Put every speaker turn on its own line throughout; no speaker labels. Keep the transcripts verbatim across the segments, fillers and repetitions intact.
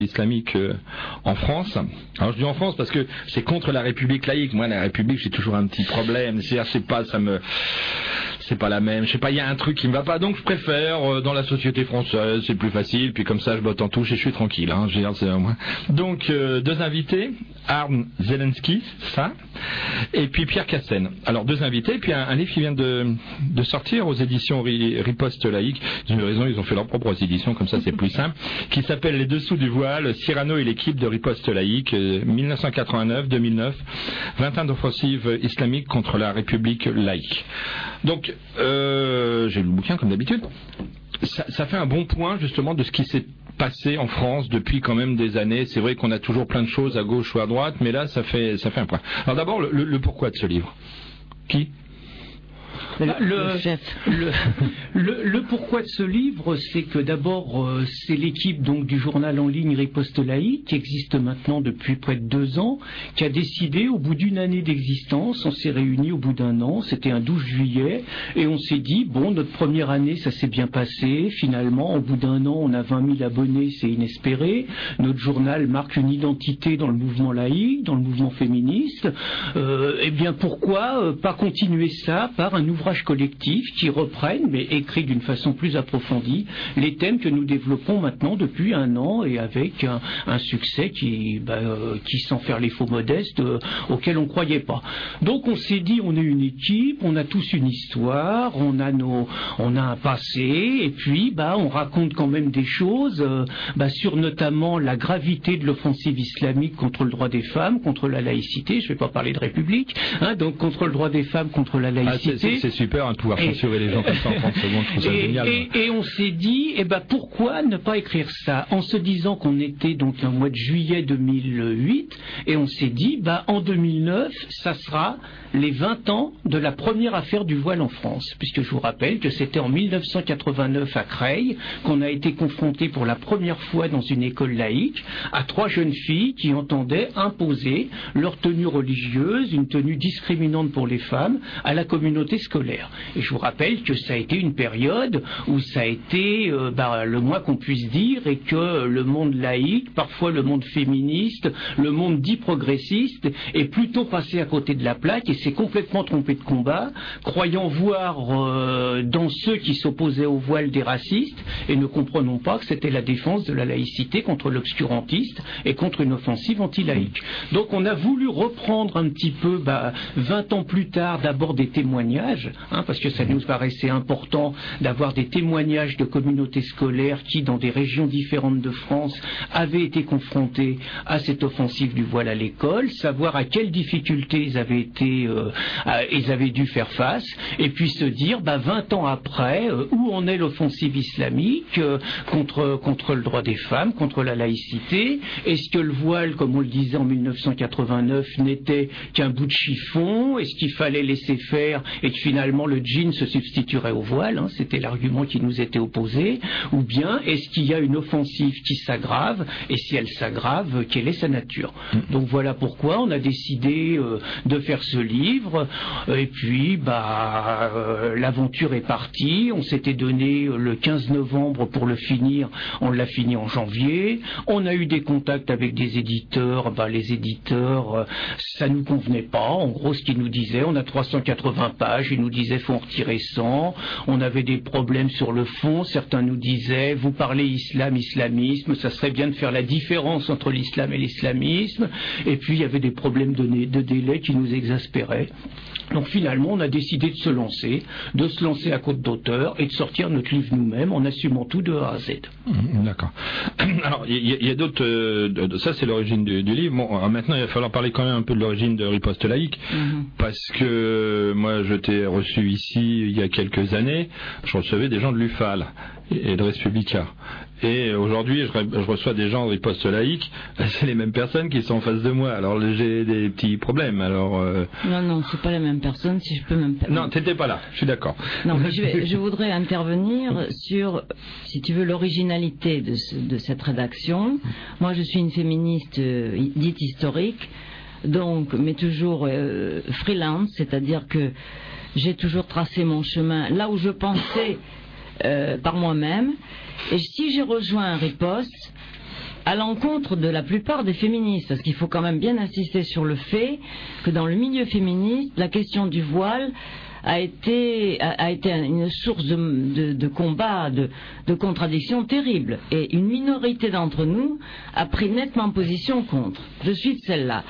islamique euh, en France. Alors je dis en France parce que c'est contre la République laïque. Moi, la République, j'ai toujours un petit problème. C'est-à-dire, je sais pas, ça me, c'est pas la même. Je sais pas, il y a un truc qui me va pas. Donc je préfère euh, dans la société française, c'est plus facile. Puis comme ça, je botte en touche et je suis tranquille. Hein. Je veux dire, c'est, euh, donc euh, deux invités, Arne Zelensky, ça, et puis Pierre Castaing. Alors deux invités, puis un, un livre qui vient de, de sortir aux éditions Riposte laïque. Ils ont raison, ils ont fait leurs propres éditions, comme ça c'est plus simple, qui s'appelle Les Dessous du voile, Cyrano et l'équipe de Riposte laïque, mille neuf cent quatre-vingt-neuf deux mille neuf, vingt ans d'offensive islamique contre la République laïque. Donc, euh, j'ai lu le bouquin comme d'habitude. Ça, ça fait un bon point justement de ce qui s'est passé en France depuis quand même des années. C'est vrai qu'on a toujours plein de choses à gauche ou à droite, mais là ça fait, ça fait un point. Alors d'abord, le, le, le pourquoi de ce livre. Qui ?
Le, le, chef. Le, le, le pourquoi de ce livre, c'est que d'abord, euh, c'est l'équipe donc du journal en ligne Riposte laïque, qui existe maintenant depuis près de deux ans, qui a décidé, au bout d'une année d'existence, on s'est réunis au bout d'un an, c'était un douze juillet, et on s'est dit, bon, notre première année, ça s'est bien passé, finalement, au bout d'un an, on a vingt mille abonnés, c'est inespéré, notre journal marque une identité dans le mouvement laïque, dans le mouvement féministe, euh, eh bien, pourquoi euh, pas continuer ça par un ouvrage collectif qui reprenne, mais écrit d'une façon plus approfondie, les thèmes que nous développons maintenant depuis un an et avec un, un succès qui, bah, euh, qui, sans faire les faux modestes, euh, auquel on ne croyait pas. Donc on s'est dit, on est une équipe, on a tous une histoire, on a, nos, on a un passé, et puis bah, on raconte quand même des choses euh, bah, sur notamment la gravité de l'offensive islamique contre le droit des femmes, contre la laïcité, je ne vais pas parler de République, hein, donc contre le droit des femmes, contre la laïcité.
Ah, c'est, c'est, c'est super hein, de pouvoir censurer les gens comme ça en trente secondes, je trouve ça
et,
génial.
Et, et on s'est dit, eh ben, pourquoi ne pas écrire ça, en se disant qu'on était donc un mois de juillet deux mille huit, et on s'est dit, bah, en deux mille neuf, ça sera les vingt ans de la première affaire du voile en France, puisque je vous rappelle que c'était en mille neuf cent quatre-vingt-neuf à Creil qu'on a été confronté pour la première fois dans une école laïque à trois jeunes filles qui entendaient imposer leur tenue religieuse, une tenue discriminante pour les femmes, à la communauté scolaire. Et je vous rappelle que ça a été une période où ça a été euh, bah, le moins qu'on puisse dire, et que le monde laïque, parfois le monde féministe, le monde dit progressiste, est plutôt passé à côté de la plaque et s'est complètement trompé de combat, croyant voir euh, dans ceux qui s'opposaient au voile des racistes, et ne comprenons pas que c'était la défense de la laïcité contre l'obscurantiste et contre une offensive anti-laïque. Donc on a voulu reprendre un petit peu, bah, vingt ans plus tard, d'abord des témoignages, hein, parce que ça nous paraissait important d'avoir des témoignages de communautés scolaires qui, dans des régions différentes de France, avaient été confrontées à cette offensive du voile à l'école, savoir à quelles difficultés ils avaient été, euh, à, ils avaient dû faire face, et puis se dire, bah, vingt ans après, euh, où en est l'offensive islamique euh, contre, contre le droit des femmes, contre la laïcité? Est-ce que le voile, comme on le disait en mille neuf cent quatre-vingt-neuf, n'était qu'un bout de chiffon? Est-ce qu'il fallait laisser faire et que finalement le jean se substituerait au voile, hein, c'était l'argument qui nous était opposé? Ou bien est-ce qu'il y a une offensive qui s'aggrave, et si elle s'aggrave, quelle est sa nature? Donc voilà pourquoi on a décidé euh, de faire ce livre, et puis bah, euh, l'aventure est partie, on s'était donné le quinze novembre pour le finir, on l'a fini en janvier, on a eu des contacts avec des éditeurs, bah, les éditeurs, euh, ça nous convenait pas, en gros ce qu'ils nous disaient, on a trois cent quatre-vingts pages, ils nous disaient faut en retirer cent, on avait des problèmes sur le fond, certains nous disaient vous parlez islam, islamisme, ça serait bien de faire la différence entre l'islam et l'islamisme, et puis il y avait des problèmes de, de délai qui nous exaspéraient. Donc finalement on a décidé de se lancer, de se lancer à côte d'auteur et de sortir notre livre nous-mêmes en assumant tout de A à Z.
Mmh, d'accord. Alors il y, y a d'autres, euh, ça c'est l'origine du, du livre. Bon, maintenant il va falloir parler quand même un peu de l'origine de Riposte laïque, mmh. parce que moi je t'ai reçu ici il y a quelques années, je recevais des gens de l'U F A L et de Respublica. Et aujourd'hui, je, je reçois des gens de Riposte laïque, c'est les mêmes personnes qui sont en face de moi. Alors j'ai des petits problèmes. Alors euh...
non, non, c'est pas les mêmes personnes, si je peux même permettre.
Non, t'étais pas là. Je suis d'accord.
Non, mais je, vais, je voudrais intervenir sur, si tu veux, l'originalité de, ce, de cette rédaction. Moi, je suis une féministe euh, dite historique, donc, mais toujours euh, freelance, c'est-à-dire que j'ai toujours tracé mon chemin là où je pensais euh, par moi-même. Et si j'ai rejoint Riposte, à l'encontre de la plupart des féministes, parce qu'il faut quand même bien insister sur le fait que dans le milieu féministe, la question du voile a été, a, a été une source de, de, de combat, de, de contradictions terribles. Et une minorité d'entre nous a pris nettement position contre. Je suis de celle-là.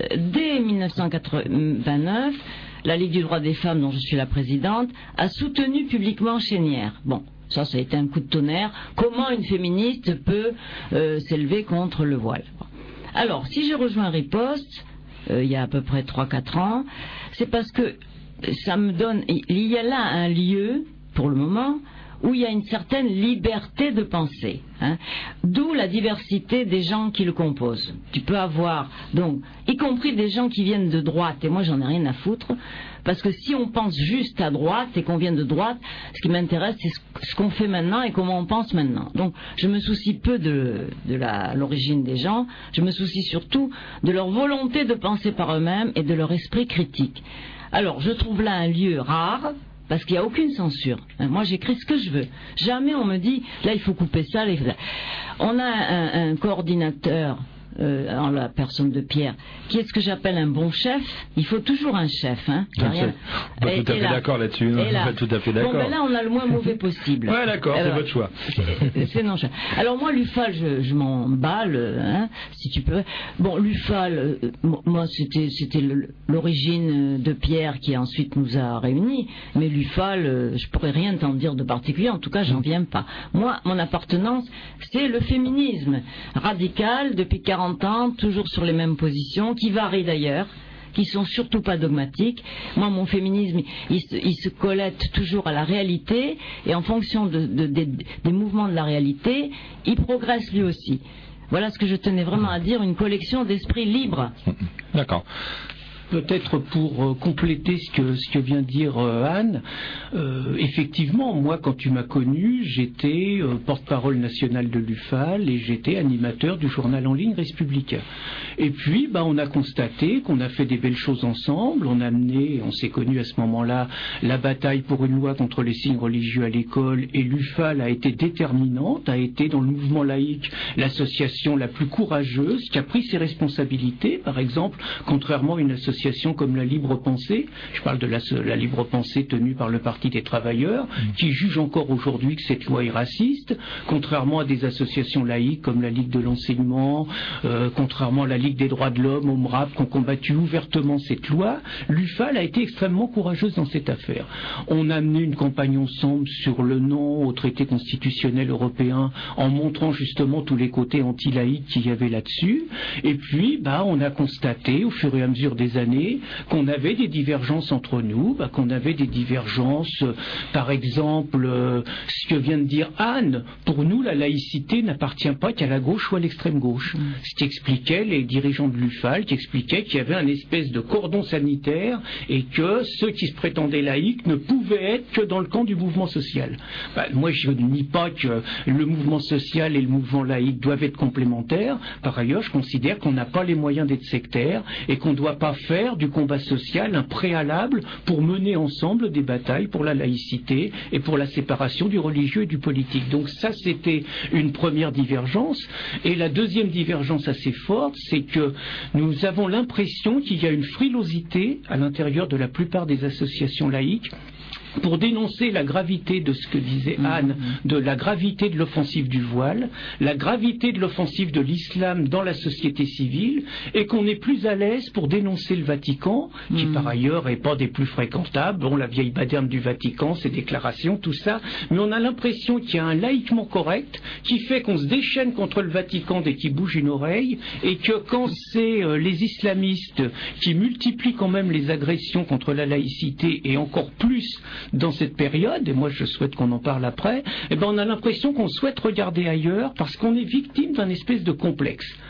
Dès mille neuf cent quatre-vingt-neuf, la Ligue du droit des femmes, dont je suis la présidente, a soutenu publiquement Chénière. Bon, ça, ça a été un coup de tonnerre. Comment une féministe peut euh, s'élever contre le voile? Alors, si j'ai rejoint Riposte, euh, il y a à peu près trois quatre ans, c'est parce que ça me donne, il y a là un lieu, pour le moment, où il y a une certaine liberté de penser, hein, d'où la diversité des gens qui le composent. Tu peux avoir, donc, y compris des gens qui viennent de droite, et moi j'en ai rien à foutre, parce que si on pense juste à droite et qu'on vient de droite, ce qui m'intéresse c'est ce qu'on fait maintenant et comment on pense maintenant. Donc je me soucie peu de, de la, l'origine des gens, je me soucie surtout de leur volonté de penser par eux-mêmes et de leur esprit critique. Alors, je trouve là un lieu rare, parce qu'il n'y a aucune censure. Moi, j'écris ce que je veux. Jamais on me dit, là, il faut couper ça. Là, il faut... On a un, un coordinateur, euh, en la personne de Pierre, qui est ce que j'appelle un bon chef. Il faut toujours un chef. Hein.
Je rien... On n'est pas tout à fait là, d'accord là-dessus. Non, là... pas tout à fait d'accord.
Bon, ben là, on a le moins mauvais possible.
Ouais, d'accord, alors, c'est votre choix.
C'est non. Alors moi, l'U F A L, je, je m'en balle, hein, si tu peux. Bon, l'U F A L, euh, moi, c'était, c'était l'origine de Pierre qui ensuite nous a réunis. Mais l'U F A L, euh, je pourrais rien t'en dire de particulier. En tout cas, j'en viens pas. Moi, mon appartenance, c'est le féminisme radical depuis quarante ans, toujours sur les mêmes positions, qui varient d'ailleurs, qui sont surtout pas dogmatiques. Moi, mon féminisme, il se, il se collecte toujours à la réalité, et en fonction de, de, de, des mouvements de la réalité, il progresse lui aussi. Voilà ce que je tenais vraiment à dire, une collection d'esprit libre.
D'accord.
Peut-être pour euh, compléter ce que, ce que vient de dire euh, Anne, euh, effectivement, moi, quand tu m'as connu, j'étais euh, porte-parole nationale de l'U F A L et j'étais animateur du journal en ligne Républicain. Et puis, bah, on a constaté qu'on a fait des belles choses ensemble. On a mené, on s'est connu à ce moment-là, la bataille pour une loi contre les signes religieux à l'école, et l'U F A L a été déterminante, a été dans le mouvement laïque l'association la plus courageuse, qui a pris ses responsabilités. Par exemple, contrairement à une association comme la Libre Pensée, je parle de la, la Libre Pensée tenue par le Parti des Travailleurs, mmh. qui juge encore aujourd'hui que cette loi est raciste, contrairement à des associations laïques comme la Ligue de l'Enseignement, euh, contrairement à la Ligue des Droits de l'Homme, O M R A P, qui ont combattu ouvertement cette loi. L'U F A L a été extrêmement courageuse dans cette affaire. On a mené une campagne ensemble sur le non au traité constitutionnel européen, en montrant justement tous les côtés anti-laïques qu'il y avait là-dessus, et puis bah, on a constaté au fur et à mesure des années qu'on avait des divergences entre nous, bah, qu'on avait des divergences, euh, par exemple, euh, ce que vient de dire Anne, pour nous la laïcité n'appartient pas qu'à la gauche ou à l'extrême gauche. Mmh. Ce qu'expliquaient les dirigeants de l'U F A L, qui expliquaient qu'il y avait un espèce de cordon sanitaire et que ceux qui se prétendaient laïcs ne pouvaient être que dans le camp du mouvement social. Bah, moi je ne nie pas que le mouvement social et le mouvement laïque doivent être complémentaires. Par ailleurs, je considère qu'on n'a pas les moyens d'être sectaire et qu'on ne doit pas faire du combat social un préalable pour mener ensemble des batailles pour la laïcité et pour la séparation du religieux et du politique. Donc ça, c'était une première divergence. Et la deuxième divergence assez forte, c'est que nous avons l'impression qu'il y a une frilosité à l'intérieur de la plupart des associations laïques pour dénoncer la gravité de ce que disait Anne, de la gravité de l'offensive du voile, la gravité de l'offensive de l'islam dans la société civile, et qu'on est plus à l'aise pour dénoncer le Vatican, qui mmh. par ailleurs n'est pas des plus fréquentables. Bon, la vieille baderne du Vatican, ses déclarations, tout ça, mais on a l'impression qu'il y a un laïquement correct qui fait qu'on se déchaîne contre le Vatican dès qu'il bouge une oreille, et que quand c'est euh, les islamistes qui multiplient quand même les agressions contre la laïcité, et encore plus dans cette période, et moi je souhaite qu'on en parle après, eh ben on a l'impression qu'on souhaite regarder ailleurs parce qu'on est victime d'un espèce de complexe.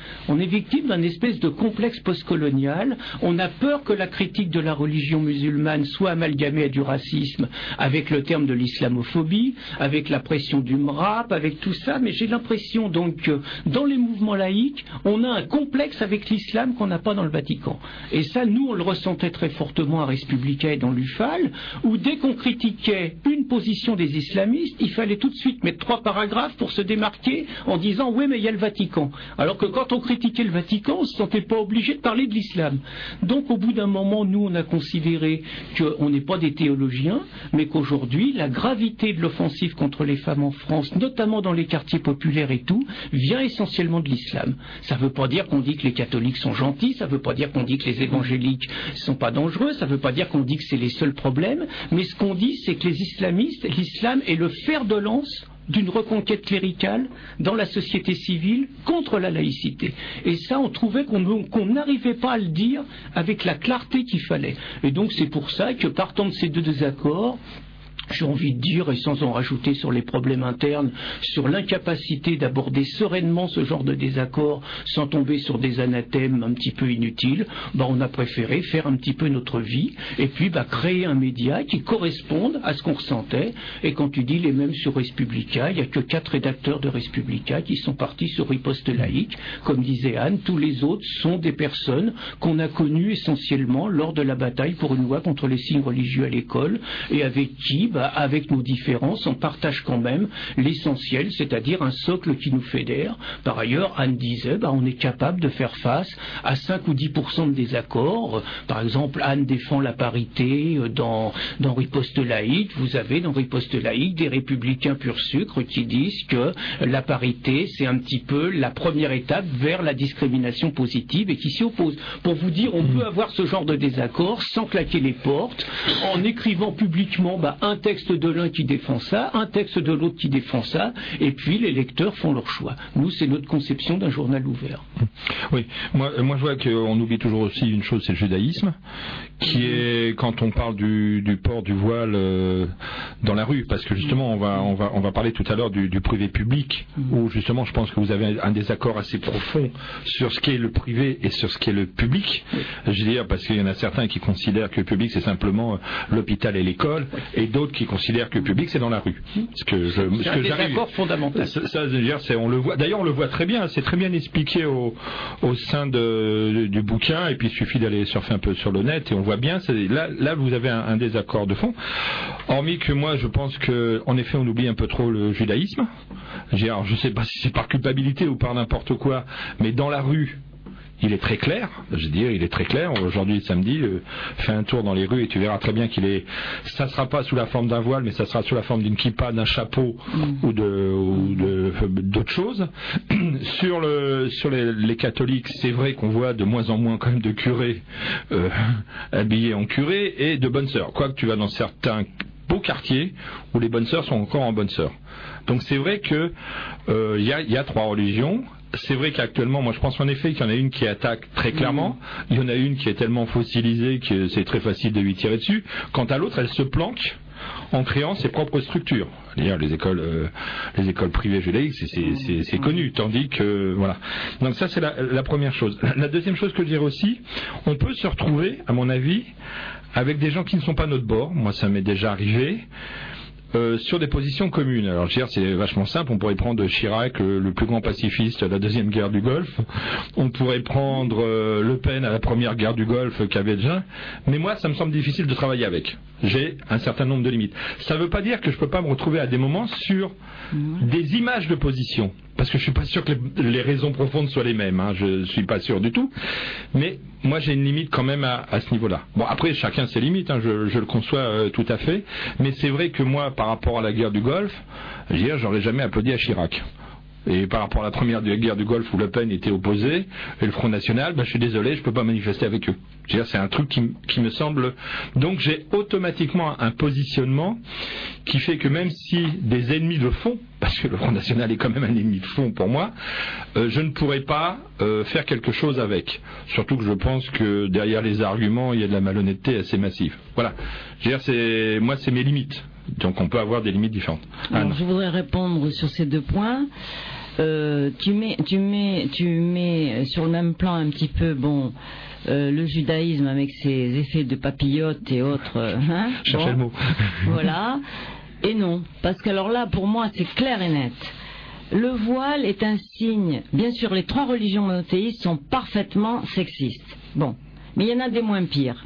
On est victime d'un espèce de complexe postcolonial. On a peur que la critique de la religion musulmane soit amalgamée à du racisme avec le terme de l'islamophobie, avec la pression du M R A P, avec tout ça, mais j'ai l'impression donc que dans les mouvements laïques, on a un complexe avec l'islam qu'on n'a pas dans le Vatican. Et ça, nous, on le ressentait très fortement à Respublica et dans l'U F A L, où dès qu'on critiquait une position des islamistes, il fallait tout de suite mettre trois paragraphes pour se démarquer en disant « oui, mais il y a le Vatican ». Alors que quand on critiquait le Vatican, on ne se sentait pas obligé de parler de l'islam. Donc au bout d'un moment, nous, on a considéré qu'on n'est pas des théologiens, mais qu'aujourd'hui, la gravité de l'offensive contre les femmes en France, notamment dans les quartiers populaires et tout, vient essentiellement de l'islam. Ça ne veut pas dire qu'on dit que les catholiques sont gentils, ça ne veut pas dire qu'on dit que les évangéliques ne sont pas dangereux, ça ne veut pas dire qu'on dit que c'est les seuls problèmes, mais ce qu'on dit, c'est que les islamistes, l'islam est le fer de lance d'une reconquête cléricale dans la société civile contre la laïcité. Et ça, on trouvait qu'on qu'on n'arrivait pas à le dire avec la clarté qu'il fallait. Et donc c'est pour ça que partant de ces deux désaccords, j'ai envie de dire, et sans en rajouter sur les problèmes internes, sur l'incapacité d'aborder sereinement ce genre de désaccord sans tomber sur des anathèmes un petit peu inutiles, bah on a préféré faire un petit peu notre vie et puis bah, créer un média qui corresponde à ce qu'on ressentait. Et quand tu dis les mêmes sur Respublica, il n'y a que quatre rédacteurs de Respublica qui sont partis sur Riposte laïque. Comme disait Anne, tous les autres sont des personnes qu'on a connues essentiellement lors de la bataille pour une loi contre les signes religieux à l'école et avec qui, bah, avec nos différences, on partage quand même l'essentiel, c'est-à-dire un socle qui nous fédère. Par ailleurs, Anne disait, bah, on est capable de faire face à cinq ou dix pour cent de désaccords. Par exemple, Anne défend la parité dans, dans Riposte laïque. Vous avez dans Riposte laïque des républicains pur sucre qui disent que la parité, c'est un petit peu la première étape vers la discrimination positive et qui s'y opposent. Pour vous dire, on peut avoir ce genre de désaccord sans claquer les portes, en écrivant publiquement bah, un texte de l'un qui défend ça, un texte de l'autre qui défend ça, et puis les lecteurs font leur choix. Nous, c'est notre conception d'un journal ouvert.
Oui, moi, moi je vois qu'on oublie toujours aussi une chose, c'est le judaïsme, qui est, quand on parle du, du port du voile euh, dans la rue, parce que justement, on va, on va, on va parler tout à l'heure du, du privé-public, où justement, je pense que vous avez un désaccord assez profond sur ce qu'est le privé et sur ce qu'est le public. Je veux dire, parce qu'il y en a certains qui considèrent que le public, c'est simplement l'hôpital et l'école, et d'autres qui considèrent que le public, c'est dans la rue. Ce que je,
c'est ce un que désaccord fondamental.
Ça, ça dire, c'est, on le voit. D'ailleurs, on le voit très bien. C'est très bien expliqué au, au sein de, du bouquin. Et puis, il suffit d'aller surfer un peu sur le net et on voit bien. C'est, là, là, vous avez un, un désaccord de fond. Hormis que moi, je pense que, en effet, on oublie un peu trop le judaïsme. Alors, je ne sais pas si c'est par culpabilité ou par n'importe quoi, mais dans la rue, il est très clair, je veux dire, il est très clair. Aujourd'hui, samedi, euh, fais un tour dans les rues et tu verras très bien qu'il est. Ça ne sera pas sous la forme d'un voile, mais ça sera sous la forme d'une kippa, d'un chapeau mmh. ou de ou de d'autres choses. sur le sur les, les catholiques, c'est vrai qu'on voit de moins en moins quand même de curés euh, habillés en curés et de bonnes sœurs. Quoique tu vas dans certains beaux quartiers où les bonnes sœurs sont encore en bonnes sœurs. Donc c'est vrai que il euh, y a il y a trois religions. C'est vrai qu'actuellement, moi je pense en effet qu'il y en a une qui attaque très clairement, il y en a une qui est tellement fossilisée que c'est très facile de lui tirer dessus. Quant à l'autre, elle se planque en créant ses propres structures. Les écoles, euh, les écoles privées judaïques, c'est, c'est, c'est, c'est connu, tandis que voilà. Donc ça c'est la, la première chose. La deuxième chose que je dirais aussi, on peut se retrouver, à mon avis, avec des gens qui ne sont pas notre bord. Moi ça m'est déjà arrivé. Euh, sur des positions communes. Alors, je veux dire, c'est vachement simple. On pourrait prendre Chirac, le, le plus grand pacifiste de la deuxième guerre du Golfe. On pourrait prendre euh, Le Pen à la première guerre du Golfe qu'avait déjà. Mais moi, ça me semble difficile de travailler avec. J'ai un certain nombre de limites. Ça ne veut pas dire que je ne peux pas me retrouver à des moments sur des images de position. Parce que je ne suis pas sûr que les, les raisons profondes soient les mêmes. Hein. Je ne suis pas sûr du tout. Mais moi, j'ai une limite quand même à, à ce niveau-là. Bon, après, chacun ses limites. Hein. Je, je le conçois euh, tout à fait. Mais c'est vrai que moi, par rapport à la guerre du Golfe, je veux dire, j'aurais jamais applaudi à Chirac. Et par rapport à la première guerre du Golfe où Le Pen était opposé, et le Front National, ben, je suis désolé, je ne peux pas manifester avec eux. Je veux dire, c'est un truc qui, qui me semble... Donc j'ai automatiquement un positionnement qui fait que même si des ennemis de fond, parce que le Front National est quand même un ennemi de fond pour moi, euh, je ne pourrais pas euh, faire quelque chose avec. Surtout que je pense que derrière les arguments, il y a de la malhonnêteté assez massive. Voilà. Je veux dire, c'est... moi, c'est mes limites. Donc on peut avoir des limites différentes.
Alors, je voudrais répondre sur ces deux points. euh, tu mets, tu mets, tu mets sur le même plan un petit peu, bon, euh, le judaïsme avec ses effets de papillote et autres. Euh, hein,
Cherchez
bon,
le mot.
Voilà. Et non, parce que alors là, pour moi, c'est clair et net. Le voile est un signe. Bien sûr, les trois religions monothéistes sont parfaitement sexistes. Bon, mais il y en a des moins pires.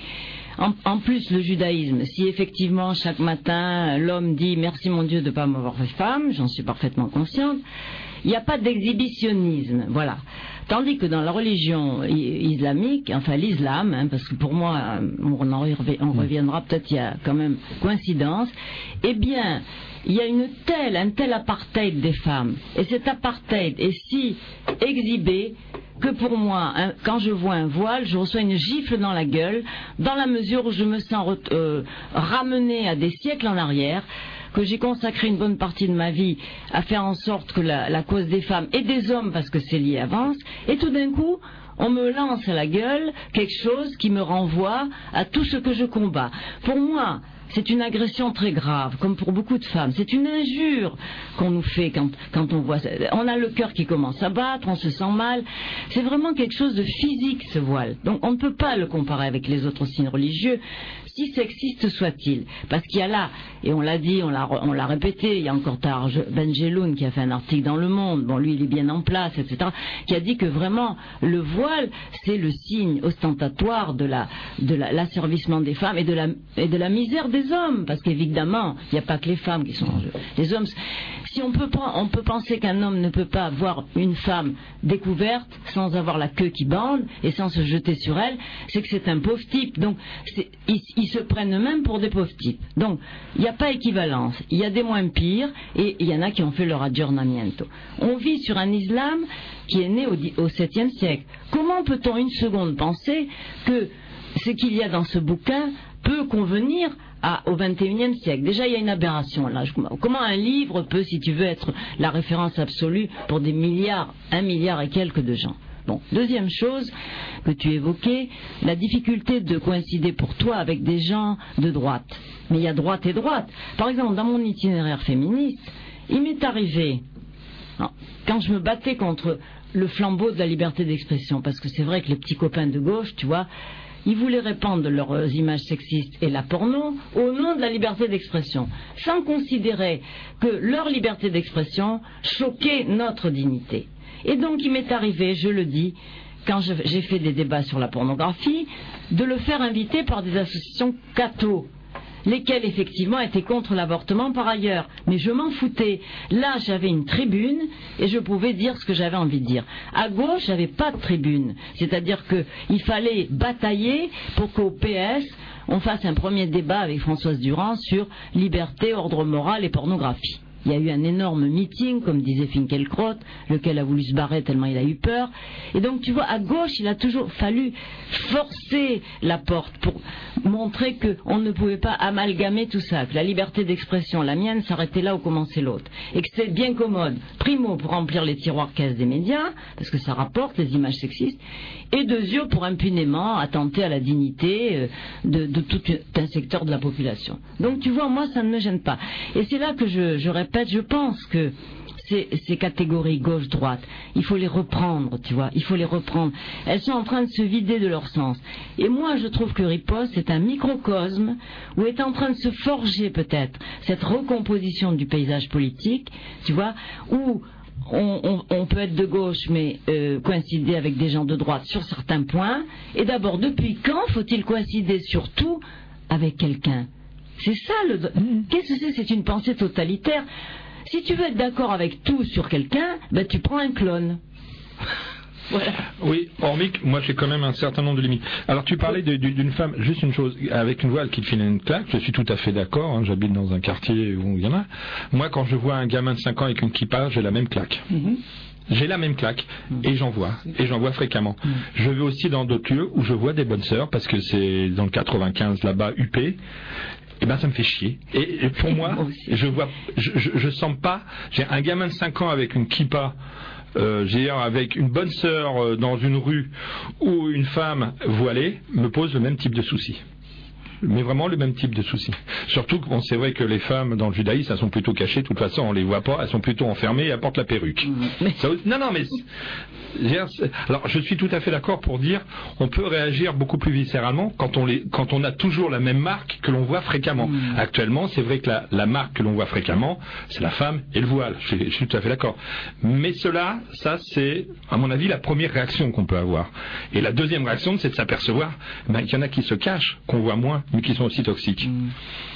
En, en plus, le judaïsme, si effectivement chaque matin l'homme dit merci mon Dieu de ne pas m'avoir fait femme, j'en suis parfaitement consciente, il n'y a pas d'exhibitionnisme, voilà. Tandis que dans la religion islamique, enfin l'islam, hein, parce que pour moi, on, en rev- on reviendra peut-être, il y a quand même coïncidence, eh bien, il y a une telle, un tel apartheid des femmes, et cet apartheid est si exhibé que pour moi, hein, quand je vois un voile, je reçois une gifle dans la gueule, dans la mesure où je me sens re- euh, ramenée à des siècles en arrière, que j'ai consacré une bonne partie de ma vie à faire en sorte que la, la cause des femmes et des hommes, parce que c'est lié, avance, et tout d'un coup, on me lance à la gueule quelque chose qui me renvoie à tout ce que je combats. Pour moi, c'est une agression très grave, comme pour beaucoup de femmes. C'est une injure qu'on nous fait quand, quand on voit ça. On a le cœur qui commence à battre, on se sent mal. C'est vraiment quelque chose de physique, ce voile. Donc on ne peut pas le comparer avec les autres signes religieux, si sexiste soit-il. Parce qu'il y a là, et on l'a dit, on l'a, on l'a répété, il y a encore tard, Ben Jelloun qui a fait un article dans Le Monde, bon lui il est bien en place, et cetera, qui a dit que vraiment le voile, c'est le signe ostentatoire de, la, de la, l'asservissement des femmes et de la, et de la misère des hommes, parce qu'évidemment, il n'y a pas que les femmes qui sont en jeu. Les hommes, si on peut, on peut penser qu'un homme ne peut pas voir une femme découverte sans avoir la queue qui bande et sans se jeter sur elle, c'est que c'est un pauvre type. Donc, c'est, ils, ils se prennent eux-mêmes pour des pauvres types. Donc, il n'y a pas équivalence. Il y a des moins pires et il y en a qui ont fait leur aggiornamento. On vit sur un islam qui est né au, au septième siècle. Comment peut-on une seconde penser que ce qu'il y a dans ce bouquin peut convenir à, au vingt et unième siècle? Déjà, il y a une aberration là. Comment un livre peut, si tu veux, être la référence absolue pour des milliards, un milliard et quelques de gens? Bon, deuxième chose que tu évoquais, la difficulté de coïncider pour toi avec des gens de droite. Mais il y a droite et droite. Par exemple, dans mon itinéraire féministe, il m'est arrivé, quand je me battais contre le flambeau de la liberté d'expression, parce que c'est vrai que les petits copains de gauche, tu vois, ils voulaient répandre leurs images sexistes et la porno au nom de la liberté d'expression, sans considérer que leur liberté d'expression choquait notre dignité. Et donc il m'est arrivé, je le dis, quand je, j'ai fait des débats sur la pornographie, de le faire inviter par des associations catho, lesquelles effectivement étaient contre l'avortement par ailleurs. Mais je m'en foutais. Là, j'avais une tribune et je pouvais dire ce que j'avais envie de dire. À gauche, j'avais pas de tribune. C'est-à-dire qu'il fallait batailler pour qu'au P S, on fasse un premier débat avec Françoise Durand sur liberté, ordre moral et pornographie. Il y a eu un énorme meeting, comme disait Finkielkraut, lequel a voulu se barrer tellement il a eu peur. Et donc, tu vois, à gauche, il a toujours fallu forcer la porte pour montrer qu'on ne pouvait pas amalgamer tout ça, que la liberté d'expression, la mienne, s'arrêtait là où commençait l'autre. Et que c'est bien commode, primo, pour remplir les tiroirs caisses des médias, parce que ça rapporte les images sexistes, et deuxièmement, pour impunément attenter à la dignité de, de tout un secteur de la population. Donc, tu vois, moi, ça ne me gêne pas. Et c'est là que je, je répète, je pense que ces, ces catégories gauche-droite, il faut les reprendre, tu vois, il faut les reprendre. Elles sont en train de se vider de leur sens. Et moi, je trouve que Riposte est un microcosme où est en train de se forger peut-être cette recomposition du paysage politique, tu vois, où on, on, on peut être de gauche mais euh, coïncider avec des gens de droite sur certains points. Et d'abord, depuis quand faut-il coïncider surtout avec quelqu'un? C'est ça le... Qu'est-ce que c'est? C'est une pensée totalitaire. Si tu veux être d'accord avec tout sur quelqu'un, ben tu prends un clone. Voilà.
Oui, hormis que moi j'ai quand même un certain nombre de limites. Alors tu parlais de, d'une femme, juste une chose, avec une voile qui te file une claque, je suis tout à fait d'accord, hein, j'habite dans un quartier où il y en a. Moi quand je vois un gamin de cinq ans avec une kippa, j'ai la même claque. Mm-hmm. J'ai la même claque et j'en vois, et j'en vois fréquemment. Je vais aussi dans d'autres lieux où je vois des bonnes sœurs, parce que c'est dans le quatre-vingt-quinze là-bas, U P. Eh ben ça me fait chier. Et, et pour moi, je vois, je, je, je sens pas. J'ai un gamin de cinq ans avec une kippa, euh, j'ai avec une bonne sœur euh, dans une rue ou une femme voilée me pose le même type de souci. mais vraiment le même type de souci. Surtout que bon, c'est vrai que les femmes dans le judaïsme, elles sont plutôt cachées, de toute façon on les voit pas, elles sont plutôt enfermées et elles portent la perruque. Mmh. Ça, non, non, mais... Alors je suis tout à fait d'accord pour dire on peut réagir beaucoup plus viscéralement quand on, les, quand on a toujours la même marque que l'on voit fréquemment. Mmh. Actuellement, c'est vrai que la, la marque que l'on voit fréquemment, c'est la femme et le voile. Je, je suis tout à fait d'accord. Mais cela, ça c'est, à mon avis, la première réaction qu'on peut avoir. Et la deuxième réaction, c'est de s'apercevoir ben, qu'il y en a qui se cachent, qu'on voit moins, mais qui sont aussi toxiques.
Mmh.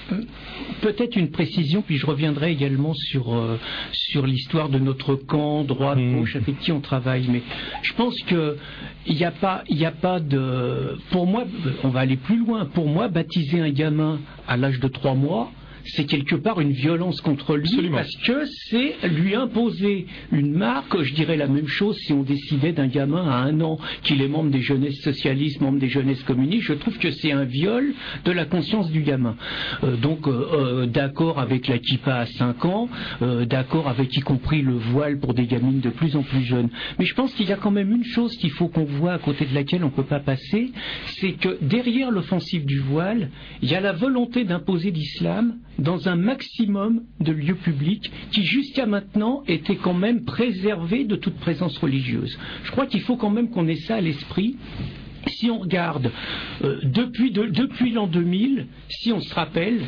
Peut-être une précision, puis je reviendrai également sur, euh, sur l'histoire de notre camp, droite, mmh. gauche, avec qui on travaille. Mais je pense qu'il n'y a pas, il n'y a pas de... Pour moi, on va aller plus loin. Pour moi, baptiser un gamin à l'âge de trois mois, c'est quelque part une violence contre lui. Absolument. Parce que c'est lui imposer une marque. Je dirais la même chose si on décidait d'un gamin à un an qu'il est membre des jeunesses socialistes, membre des jeunesses communistes. Je trouve que c'est un viol de la conscience du gamin. Euh, donc euh, euh, d'accord avec la kippa à cinq ans, euh, d'accord avec y compris le voile pour des gamines de plus en plus jeunes. Mais je pense qu'il y a quand même une chose qu'il faut qu'on voit à côté de laquelle on ne peut pas passer, c'est que derrière l'offensive du voile, il y a la volonté d'imposer l'islam dans un maximum de lieux publics qui jusqu'à maintenant étaient quand même préservés de toute présence religieuse. Je crois qu'il faut quand même qu'on ait ça à l'esprit. Si on regarde euh, depuis, de, depuis l'an deux mille, si on se rappelle,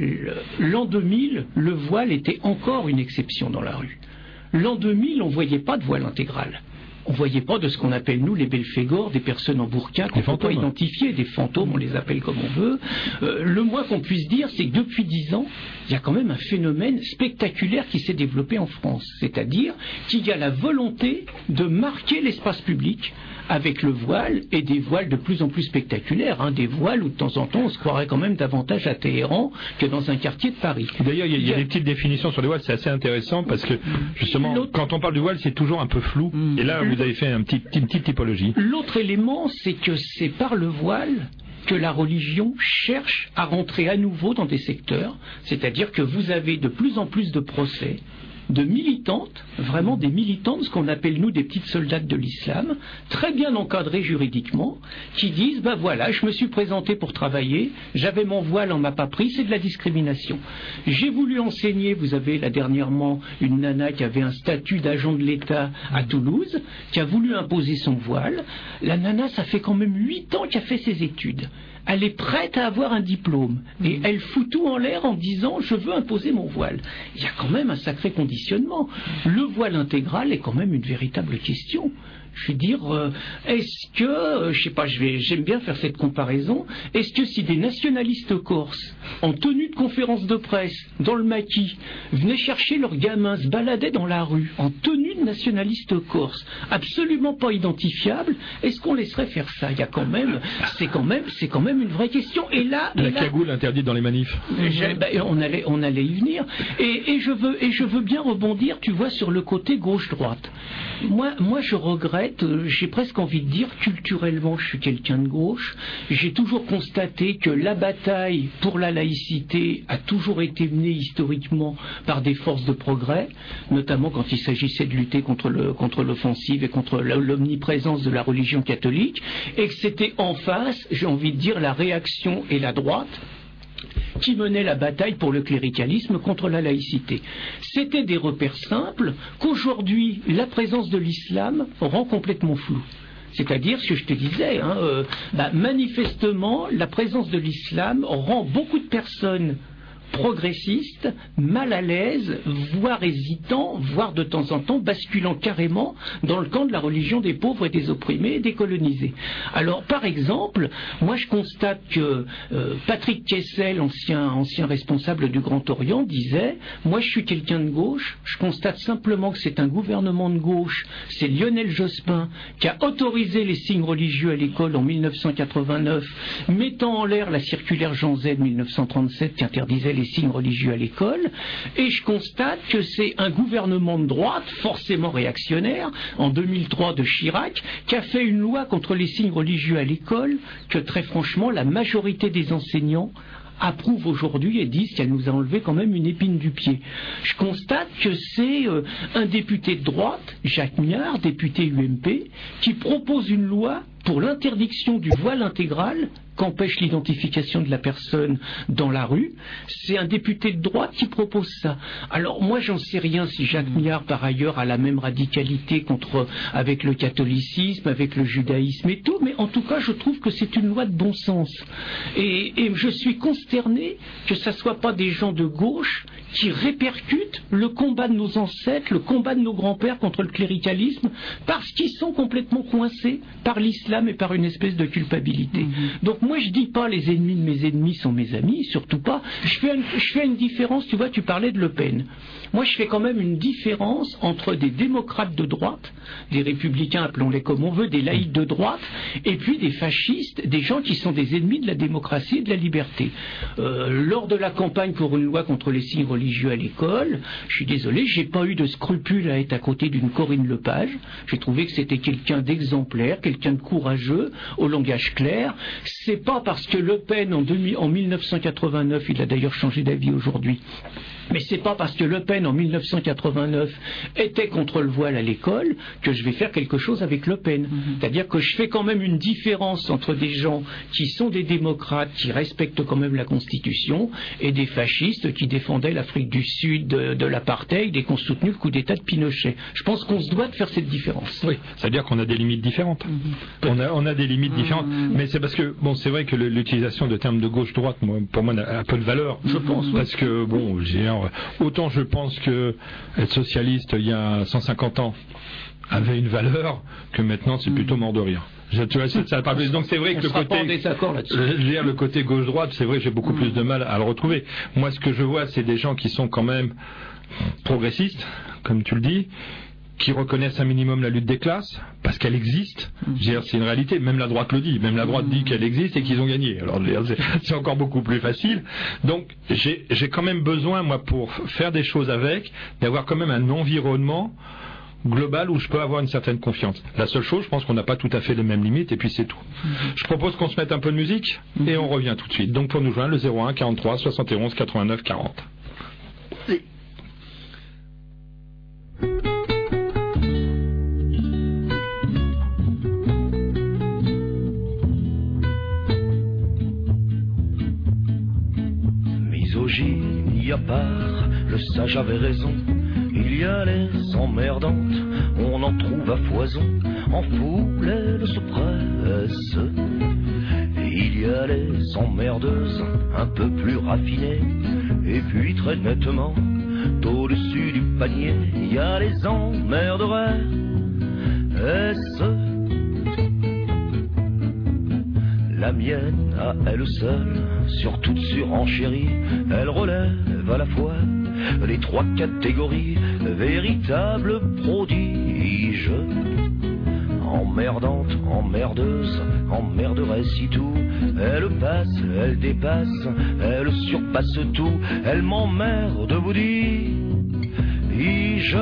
l'an deux mille, le voile était encore une exception dans la rue. L'an deux mille, on ne voyait pas de voile intégral. On ne voyait pas de ce qu'on appelle, nous, les belphégors, des personnes en burqa qu'on ne peut pas identifier, des fantômes, on les appelle comme on veut. Euh, le moins qu'on puisse dire, c'est que depuis dix ans, il y a quand même un phénomène spectaculaire qui s'est développé en France. C'est-à-dire qu'il y a la volonté de marquer l'espace public avec le voile, et des voiles de plus en plus spectaculaires, hein, des voiles où de temps en temps on se croirait quand même davantage à Téhéran que dans un quartier de Paris.
D'ailleurs, il y, y, y a des petites définitions sur les voiles, c'est assez intéressant parce que justement, quand on parle du voile, c'est toujours un peu flou, mmh. et là vous avez fait un petit, une petite typologie.
L'autre élément, c'est que c'est par le voile que la religion cherche à rentrer à nouveau dans des secteurs, c'est-à-dire que vous avez de plus en plus de procès de militantes, vraiment des militantes, ce qu'on appelle nous des petites soldates de l'islam, très bien encadrées juridiquement, qui disent, ben voilà, je me suis présenté pour travailler, j'avais mon voile, on m'a pas pris, c'est de la discrimination. J'ai voulu enseigner, vous avez là dernièrement une nana qui avait un statut d'agent de l'État à Toulouse, qui a voulu imposer son voile. La nana, ça fait quand même huit ans qu'elle a fait ses études. Elle est prête à avoir un diplôme et elle fout tout en l'air en disant je veux imposer mon voile. Il y a quand même un sacré conditionnement. Le voile intégral est quand même une véritable question. Je veux dire, euh, est-ce que, euh, je sais pas, je vais, j'aime bien faire cette comparaison, est-ce que si des nationalistes corses, en tenue de conférence de presse, dans le maquis, venaient chercher leurs gamins, se baladaient dans la rue, en tenue de nationalistes corses, absolument pas identifiables, est-ce qu'on laisserait faire ça? Il y a quand même, c'est quand même, c'est quand même une vraie question. Et là,
la
et là,
cagoule interdite dans les manifs.
Ben, on allait, on allait y venir. Et, et je veux, et je veux bien rebondir, tu vois, sur le côté gauche-droite. Moi, moi, je regrette. J'ai presque envie de dire, culturellement, je suis quelqu'un de gauche. J'ai toujours constaté que la bataille pour la laïcité a toujours été menée historiquement par des forces de progrès, notamment quand il s'agissait de lutter contre le, contre l'offensive et contre l'omniprésence de la religion catholique, et que c'était en face, j'ai envie de dire, la réaction et la droite qui menait la bataille pour le cléricalisme contre la laïcité. C'était des repères simples qu'aujourd'hui, la présence de l'islam rend complètement flou. C'est-à-dire ce que je te disais, hein, euh, bah, manifestement, la présence de l'islam rend beaucoup de personnes progressistes, mal à l'aise, voire hésitants, voire de temps en temps basculant carrément dans le camp de la religion des pauvres et des opprimés et des colonisés. Alors, par exemple, moi je constate que euh, Patrick Kessel, ancien, ancien responsable du Grand Orient, disait « Moi je suis quelqu'un de gauche, je constate simplement que c'est un gouvernement de gauche, c'est Lionel Jospin qui a autorisé les signes religieux à l'école en mille neuf cent quatre-vingt-neuf, mettant en l'air la circulaire Jean Z mille neuf cent trente-sept qui interdisait les signes religieux à l'école, et je constate que c'est un gouvernement de droite, forcément réactionnaire, en deux mille trois de Chirac, qui a fait une loi contre les signes religieux à l'école, que très franchement la majorité des enseignants approuvent aujourd'hui et disent qu'elle nous a enlevé quand même une épine du pied. Je constate que c'est euh, un député de droite, Jacques Miard, député U M P, qui propose une loi pour l'interdiction du voile intégral qu'empêche l'identification de la personne dans la rue. C'est un député de droite qui propose ça. Alors moi j'en sais rien si Jacques Miard par ailleurs a la même radicalité contre, avec le catholicisme, avec le judaïsme et tout, mais en tout cas je trouve que c'est une loi de bon sens. Et, et je suis consterné que ça soit pas des gens de gauche qui répercutent le combat de nos ancêtres, le combat de nos grands-pères contre le cléricalisme, parce qu'ils sont complètement coincés par l'islam et par une espèce de culpabilité. Mmh. Donc moi je dis pas les ennemis de mes ennemis sont mes amis, surtout pas. Je fais une, je fais une différence, tu vois, tu parlais de Le Pen. Moi je fais quand même une différence entre des démocrates de droite, des républicains, appelons-les comme on veut, des laïcs de droite, et puis des fascistes, des gens qui sont des ennemis de la démocratie et de la liberté. Euh, lors de la campagne pour une loi contre les signes religieux à l'école, je suis désolé, j'ai pas eu de scrupule à être à côté d'une Corinne Lepage. J'ai trouvé que c'était quelqu'un d'exemplaire, quelqu'un de courageux, au langage clair. C'est pas parce que Le Pen en, demi, en mille neuf cent quatre-vingt-neuf, il a d'ailleurs changé d'avis aujourd'hui, mais c'est pas parce que Le Pen en mille neuf cent quatre-vingt-neuf était contre le voile à l'école que je vais faire quelque chose avec Le Pen. Mm-hmm. C'est-à-dire que je fais quand même une différence entre des gens qui sont des démocrates, qui respectent quand même la Constitution, et des fascistes qui défendaient l'Afrique du Sud de, de l'apartheid et qui ont soutenu le coup d'État de Pinochet. Je pense qu'on se doit de faire cette différence.
Oui, ça veut dire qu'on a des limites différentes. Mm-hmm. On a, on a des limites différentes, mm-hmm. mais c'est parce que, bon, c'est vrai que l'utilisation de termes de gauche-droite, pour moi, a un peu de valeur.
Je pense.
Parce que, bon, j'ai autant je pense que être socialiste il y a cent cinquante ans avait une valeur que maintenant c'est plutôt mort de rire. Je, tu vois, ça, ça donc c'est vrai que le côté, le côté gauche-droite, c'est vrai que j'ai beaucoup mmh. plus de mal à le retrouver. Moi, ce que je vois, c'est des gens qui sont quand même progressistes, comme tu le dis, qui reconnaissent un minimum la lutte des classes, parce qu'elle existe. Mmh. C'est une réalité, même la droite le dit, même la droite mmh. dit qu'elle existe et qu'ils ont gagné. Alors c'est encore beaucoup plus facile. Donc j'ai quand même besoin, moi, pour faire des choses avec, d'avoir quand même un environnement global où je peux avoir une certaine confiance. La seule chose, je pense qu'on n'a pas tout à fait les mêmes limites, et puis c'est tout. Mmh. Je propose qu'on se mette un peu de musique, mmh. et on revient tout de suite. Donc pour nous joindre, le zéro un quarante-trois soixante et onze quatre-vingt-neuf quarante. Oui.
Misogynie à part, le sage avait raison. Il y a les emmerdantes, on en trouve à foison. En foule, elles se pressent. Et il y a les emmerdeuses, un peu plus raffinées. Et puis très nettement, au-dessus du panier, il y a les emmerderesses. La mienne, à elle seule, sur toute surenchérie, elle relève à la fois les trois catégories, véritables prodiges. Emmerdante, emmerdeuse, emmerderesse si tout. Elle passe, elle dépasse, elle surpasse tout. Elle m'emmerde, vous dis-je.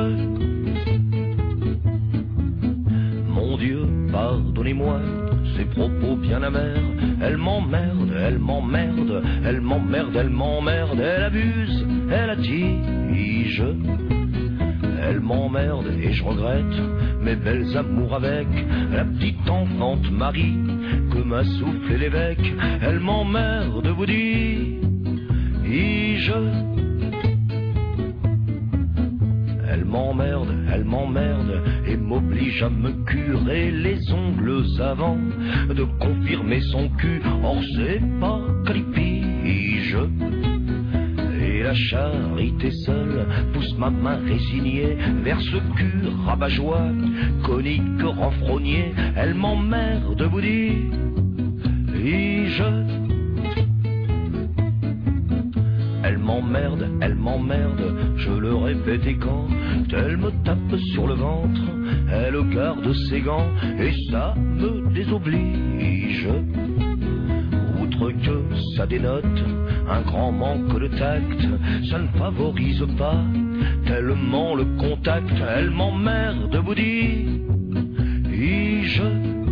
Mon Dieu, pardonnez-moi ces propos bien amers. Elle m'emmerde, elle m'emmerde, elle m'emmerde, elle m'emmerde. Elle abuse, elle attige. Elle m'emmerde et je regrette mes belles amours avec la petite enfante Marie que m'a soufflé l'évêque. Elle m'emmerde, vous dis-je. Elle m'emmerde, elle m'emmerde et m'oblige à me curer les ongles avant de confirmer son cul. Or c'est pas calipige. Et la charité seule pousse ma main résignée vers ce cul rabat-joie, conique renfrogné. Elle m'emmerde, vous dis-je. Elle m'emmerde, elle m'emmerde, je le répète et quand elle me tape sur le ventre, elle garde ses gants et ça me désoblige. Outre que ça dénote un grand manque de tact, ça ne favorise pas tellement le contact. Elle m'emmerde, vous dis-je.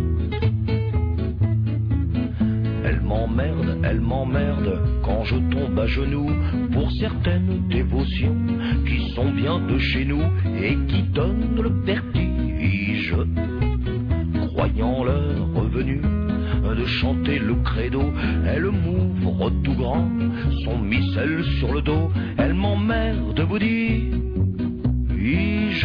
Elle m'emmerde, elle m'emmerde quand je tombe à genoux pour certaines dévotions qui sont bien de chez nous et qui donnent le vertige. Croyant leur revenir venue de chanter le credo. Elle m'ouvre tout grand son missel sur le dos. Elle m'emmerde, vous dis-je.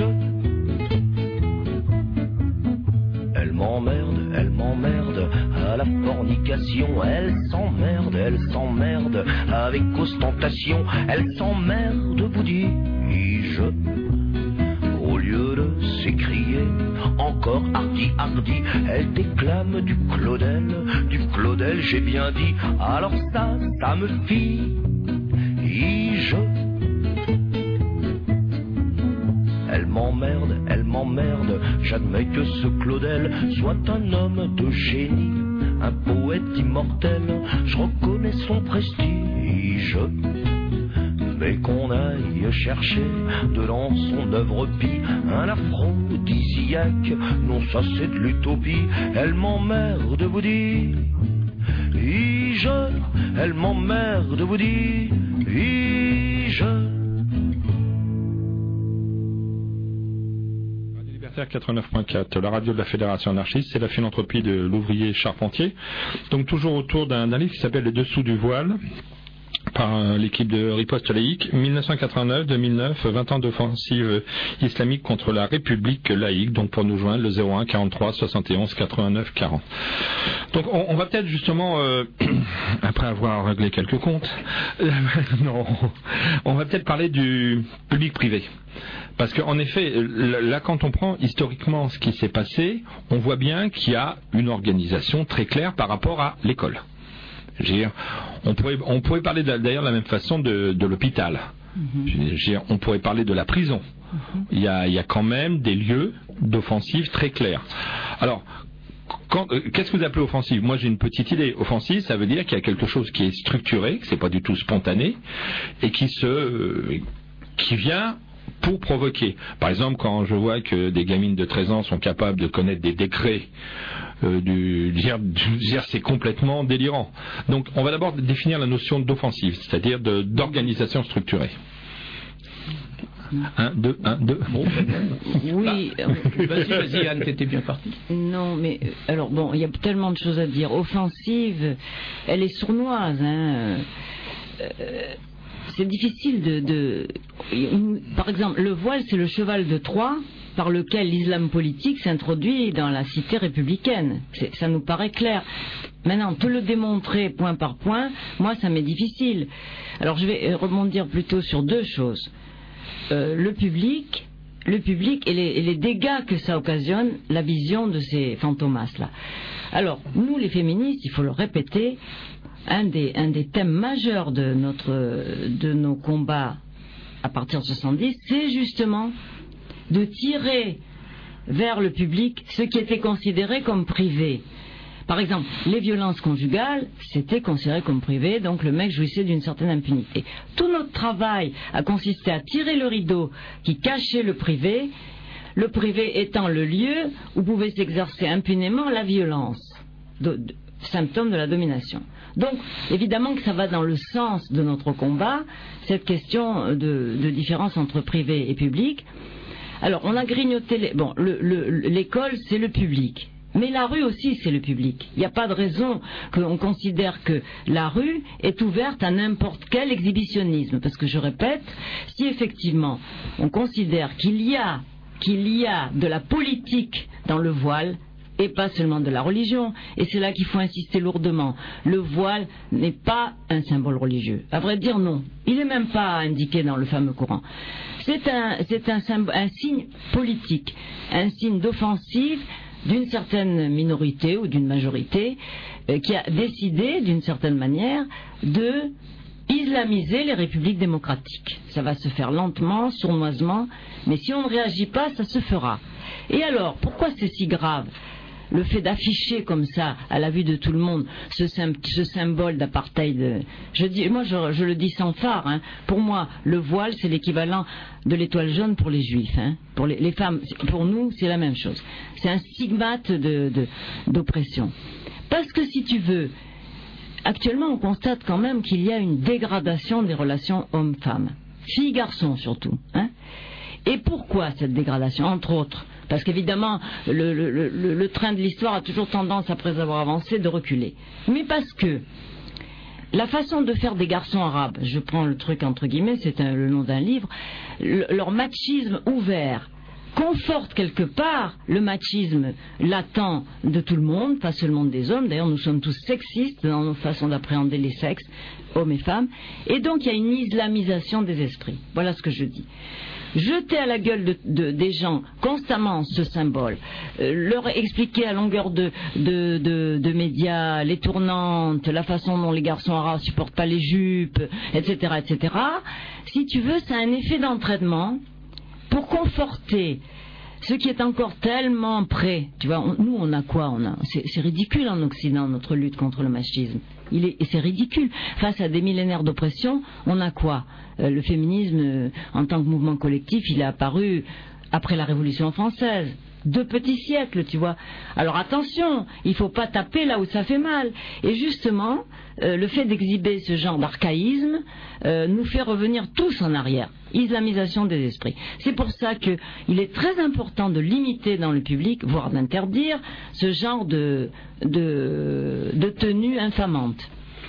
Elle m'emmerde, elle m'emmerde à la fornication. Elle s'emmerde, elle s'emmerde avec ostentation. Elle s'emmerde, vous dis-je. Au lieu de s'écrier encore hardi, hardi, elle déclame du Claudel, du Claudel, j'ai bien dit. Alors ça, ça me fige. Elle m'emmerde, elle m'emmerde. J'admets que ce Claudel soit un homme de génie, un poète immortel. Je reconnais son prestige. Mais qu'on aille chercher dedans son œuvre pie un aphrodisiaque, non ça c'est de l'utopie. Elle m'emmerde, vous dis-je. Elle m'emmerde, vous dis-je.
Radio Libertaire quatre-vingt-neuf point quatre, la radio de la Fédération anarchiste, c'est la philanthropie de l'ouvrier charpentier. Donc toujours autour d'un, d'un livre qui s'appelle Les Dessous du voile, par l'équipe de Riposte laïque, mille neuf cent quatre-vingt-neuf deux mille neuf, vingt ans d'offensive islamique contre la République laïque. Donc pour nous joindre, le zéro un quarante-trois soixante et onze quatre-vingt-neuf quarante. Donc on, on va peut-être justement, euh, après avoir réglé quelques comptes, euh, non, on va peut-être parler du public-privé. Parce qu'en effet, là quand on prend historiquement ce qui s'est passé, on voit bien qu'il y a une organisation très claire par rapport à l'école. Dire, on, pourrait, on pourrait parler d'ailleurs de la même façon de, de l'hôpital. Mm-hmm. Dire, on pourrait parler de la prison. Mm-hmm. Il y a, il y a quand même des lieux d'offensive très clairs. Alors, quand, euh, qu'est-ce que vous appelez offensive ? Moi, j'ai une petite idée. Offensive, ça veut dire qu'il y a quelque chose qui est structuré, que c'est pas du tout spontané, et qui se, euh, qui vient pour provoquer. Par exemple, quand je vois que des gamines de treize ans sont capables de connaître des décrets, euh, du, dire, dire c'est complètement délirant. Donc, on va d'abord définir la notion d'offensive, c'est-à-dire de, d'organisation structurée. Un, deux, un, deux. Bon.
Oui. Euh, vas-y, vas-y, Anne, t'étais bien partie.
Non, mais alors bon, il y a tellement de choses à dire. Offensive, elle est sournoise, hein. Euh, c'est difficile de, de... Par exemple, le voile, c'est le cheval de Troie par lequel l'islam politique s'introduit dans la cité républicaine. C'est, ça nous paraît clair. Maintenant, te le démontrer point par point, moi, ça m'est difficile. Alors, je vais rebondir plutôt sur deux choses. Euh, le public, le public et les, et les dégâts que ça occasionne, la vision de ces fantomas-là. Alors, nous, les féministes, il faut le répéter, un des, un des thèmes majeurs de, notre, de nos combats à partir de soixante-dix, c'est justement de tirer vers le public ce qui était considéré comme privé. Par exemple, les violences conjugales, c'était considéré comme privé, donc le mec jouissait d'une certaine impunité. Tout notre travail a consisté à tirer le rideau qui cachait le privé, le privé étant le lieu où pouvait s'exercer impunément la violence, de, de, symptôme de la domination. Donc, évidemment que ça va dans le sens de notre combat, cette question de, de différence entre privé et public. Alors, on a grignoté... Les, bon, le, le, l'école, c'est le public. Mais la rue aussi, c'est le public. Il n'y a pas de raison qu'on considère que la rue est ouverte à n'importe quel exhibitionnisme. Parce que, je répète, si effectivement on considère qu'il y a, qu'il y a de la politique dans le voile, et pas seulement de la religion, et c'est là qu'il faut insister lourdement. Le voile n'est pas un symbole religieux. À vrai dire, non. Il n'est même pas indiqué dans le fameux Coran. C'est un, c'est un, symbole, un signe politique, un signe d'offensive d'une certaine minorité ou d'une majorité euh, qui a décidé, d'une certaine manière, de islamiser les républiques démocratiques. Ça va se faire lentement, sournoisement, mais si on ne réagit pas, ça se fera. Et alors, pourquoi c'est si grave ? Le fait d'afficher comme ça, à la vue de tout le monde, ce, ce symbole d'apartheid, je dis, moi je, je le dis sans phare, hein, pour moi, le voile c'est l'équivalent de l'étoile jaune pour les juifs. Hein, pour les, les femmes, pour nous, c'est la même chose. C'est un stigmate de, de, d'oppression. Parce que si tu veux, actuellement on constate quand même qu'il y a une dégradation des relations hommes-femmes, filles-garçons surtout. Hein. Et pourquoi cette dégradation ? Entre autres, Parce qu'évidemment, le, le, le, le train de l'histoire a toujours tendance, après avoir avancé, de reculer. Mais parce que la façon de faire des garçons arabes, je prends le truc entre guillemets, c'est un, le nom d'un livre, le, leur machisme ouvert conforte quelque part le machisme latent de tout le monde, pas seulement des hommes. D'ailleurs, nous sommes tous sexistes dans nos façons d'appréhender les sexes, hommes et femmes. Et donc, il y a une islamisation des esprits. Voilà ce que je dis. Jeter à la gueule de, de, des gens constamment ce symbole, euh, leur expliquer à longueur de, de, de, de médias les tournantes, la façon dont les garçons arabes supportent pas les jupes, et cetera, et cetera. Si tu veux, ça a un effet d'entraînement pour conforter ce qui est encore tellement près. Tu vois, on, nous on a quoi on a, c'est, c'est ridicule en Occident notre lutte contre le machisme. Il est, c'est ridicule. Face à des millénaires d'oppression, on a quoi euh, Le féminisme, euh, en tant que mouvement collectif, il est apparu après la Révolution française. Deux petits siècles, tu vois. Alors attention, il ne faut pas taper là où ça fait mal. Et justement, euh, le fait d'exhiber ce genre d'archaïsme euh, nous fait revenir tous en arrière. Islamisation des esprits. C'est pour ça qu'il est très important de limiter dans le public, voire d'interdire, ce genre de, de, de tenue infamante.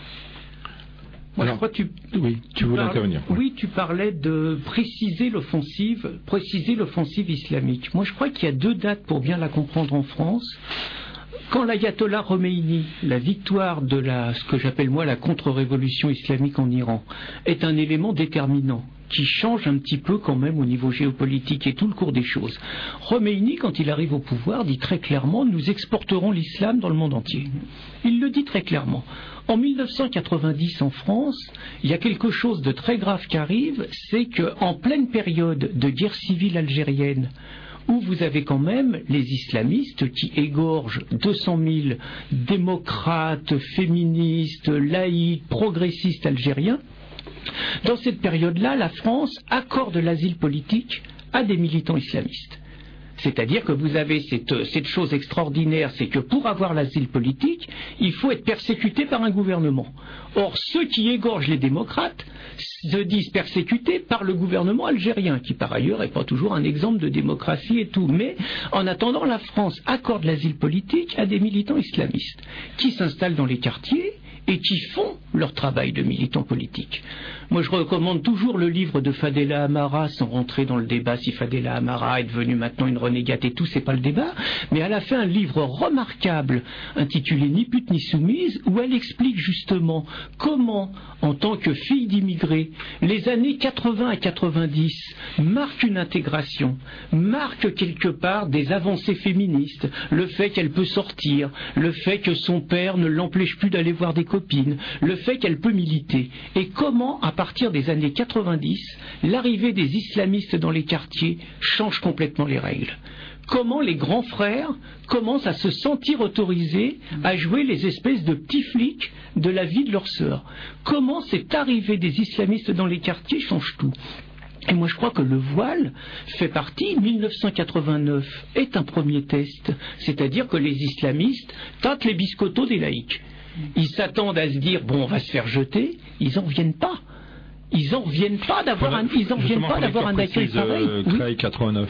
Moi,
Alors,
je crois que tu,
oui, tu voulais
parles,
intervenir.
Oui, tu parlais de préciser l'offensive, préciser l'offensive islamique. Moi, je crois qu'il y a deux dates pour bien la comprendre en France. Quand l'ayatollah Khomeini, la victoire de la, ce que j'appelle moi la contre-révolution islamique en Iran, est un élément déterminant qui change un petit peu quand même au niveau géopolitique et tout le cours des choses. Khomeini, quand il arrive au pouvoir, dit très clairement « nous exporterons l'islam dans le monde entier ». Il le dit très clairement. En mille neuf cent quatre-vingt-dix, en France, il y a quelque chose de très grave qui arrive, c'est qu'en pleine période de guerre civile algérienne, où vous avez quand même les islamistes qui égorgent deux cent mille démocrates, féministes, laïcs, progressistes algériens, dans cette période-là, la France accorde l'asile politique à des militants islamistes. C'est-à-dire que vous avez cette, cette chose extraordinaire, c'est que pour avoir l'asile politique, il faut être persécuté par un gouvernement. Or, ceux qui égorgent les démocrates se disent persécutés par le gouvernement algérien, qui par ailleurs n'est pas toujours un exemple de démocratie et tout. Mais en attendant, la France accorde l'asile politique à des militants islamistes, qui s'installent dans les quartiers et qui font leur travail de militants politiques. Moi, je recommande toujours le livre de Fadela Amara, sans rentrer dans le débat si Fadela Amara est devenue maintenant une renégate et tout, c'est pas le débat, mais elle a fait un livre remarquable, intitulé Ni pute ni soumise, où elle explique justement comment, en tant que fille d'immigrés, les années quatre-vingts à quatre-vingt-dix marquent une intégration, marquent quelque part des avancées féministes, le fait qu'elle peut sortir, le fait que son père ne l'empêche plus d'aller voir des copines, le fait qu'elle peut militer, et comment, à partir des années quatre-vingt-dix, l'arrivée des islamistes dans les quartiers change complètement les règles. Comment les grands frères commencent à se sentir autorisés à jouer les espèces de petits flics de la vie de leurs sœurs. Comment cette arrivée des islamistes dans les quartiers change tout. Et moi je crois que le voile fait partie, mille neuf cent quatre-vingt-neuf est un premier test, c'est-à-dire que les islamistes tâtent les biscottos des laïcs. Ils s'attendent à se dire, bon, on va se faire jeter, ils n'en reviennent pas. Ils n'en reviennent pas d'avoir un, ils en reviennent pas d'avoir un accueil pareil.
Euh, Creil oui. quatre-vingt-neuf.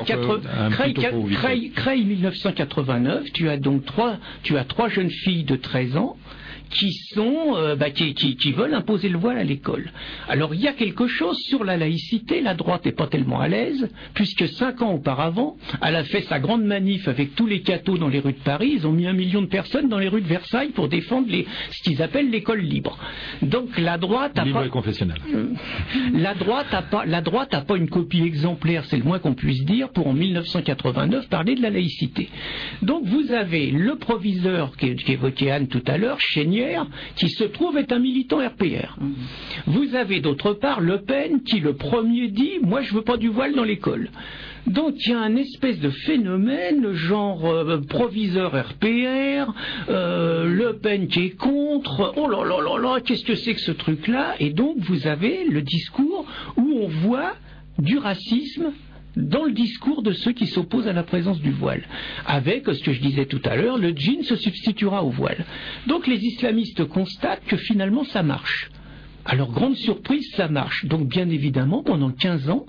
Creil mille neuf cent quatre-vingt-neuf. Tu as donc trois, tu as trois jeunes filles de treize ans qui sont, euh, bah, qui, qui, qui veulent imposer le voile à l'école. Alors il y a quelque chose sur la laïcité. La droite n'est pas tellement à l'aise, puisque cinq ans auparavant, elle a fait sa grande manif avec tous les cathos dans les rues de Paris. Ils ont mis un million de personnes dans les rues de Versailles pour défendre les, ce qu'ils appellent l'école libre. Donc la droite a
libre
pas,
et confessionnelle.
La droite a pas, la droite a pas une copie exemplaire, c'est le moins qu'on puisse dire, pour en mille neuf cent quatre-vingt-neuf parler de la laïcité. Donc vous avez le proviseur qu'évoquait Anne tout à l'heure, Chénière, qui se trouve être un militant R P R. Vous avez d'autre part Le Pen qui le premier dit « moi je veux pas du voile dans l'école ». Donc il y a un espèce de phénomène genre euh, proviseur R P R, euh, Le Pen qui est contre, oh là là là là, qu'est-ce que c'est que ce truc-là? Et donc vous avez le discours où on voit du racisme dans le discours de ceux qui s'opposent à la présence du voile. Avec, ce que je disais tout à l'heure, le jean se substituera au voile. Donc les islamistes constatent que finalement ça marche. Alors grande surprise, ça marche. Donc bien évidemment, pendant quinze ans,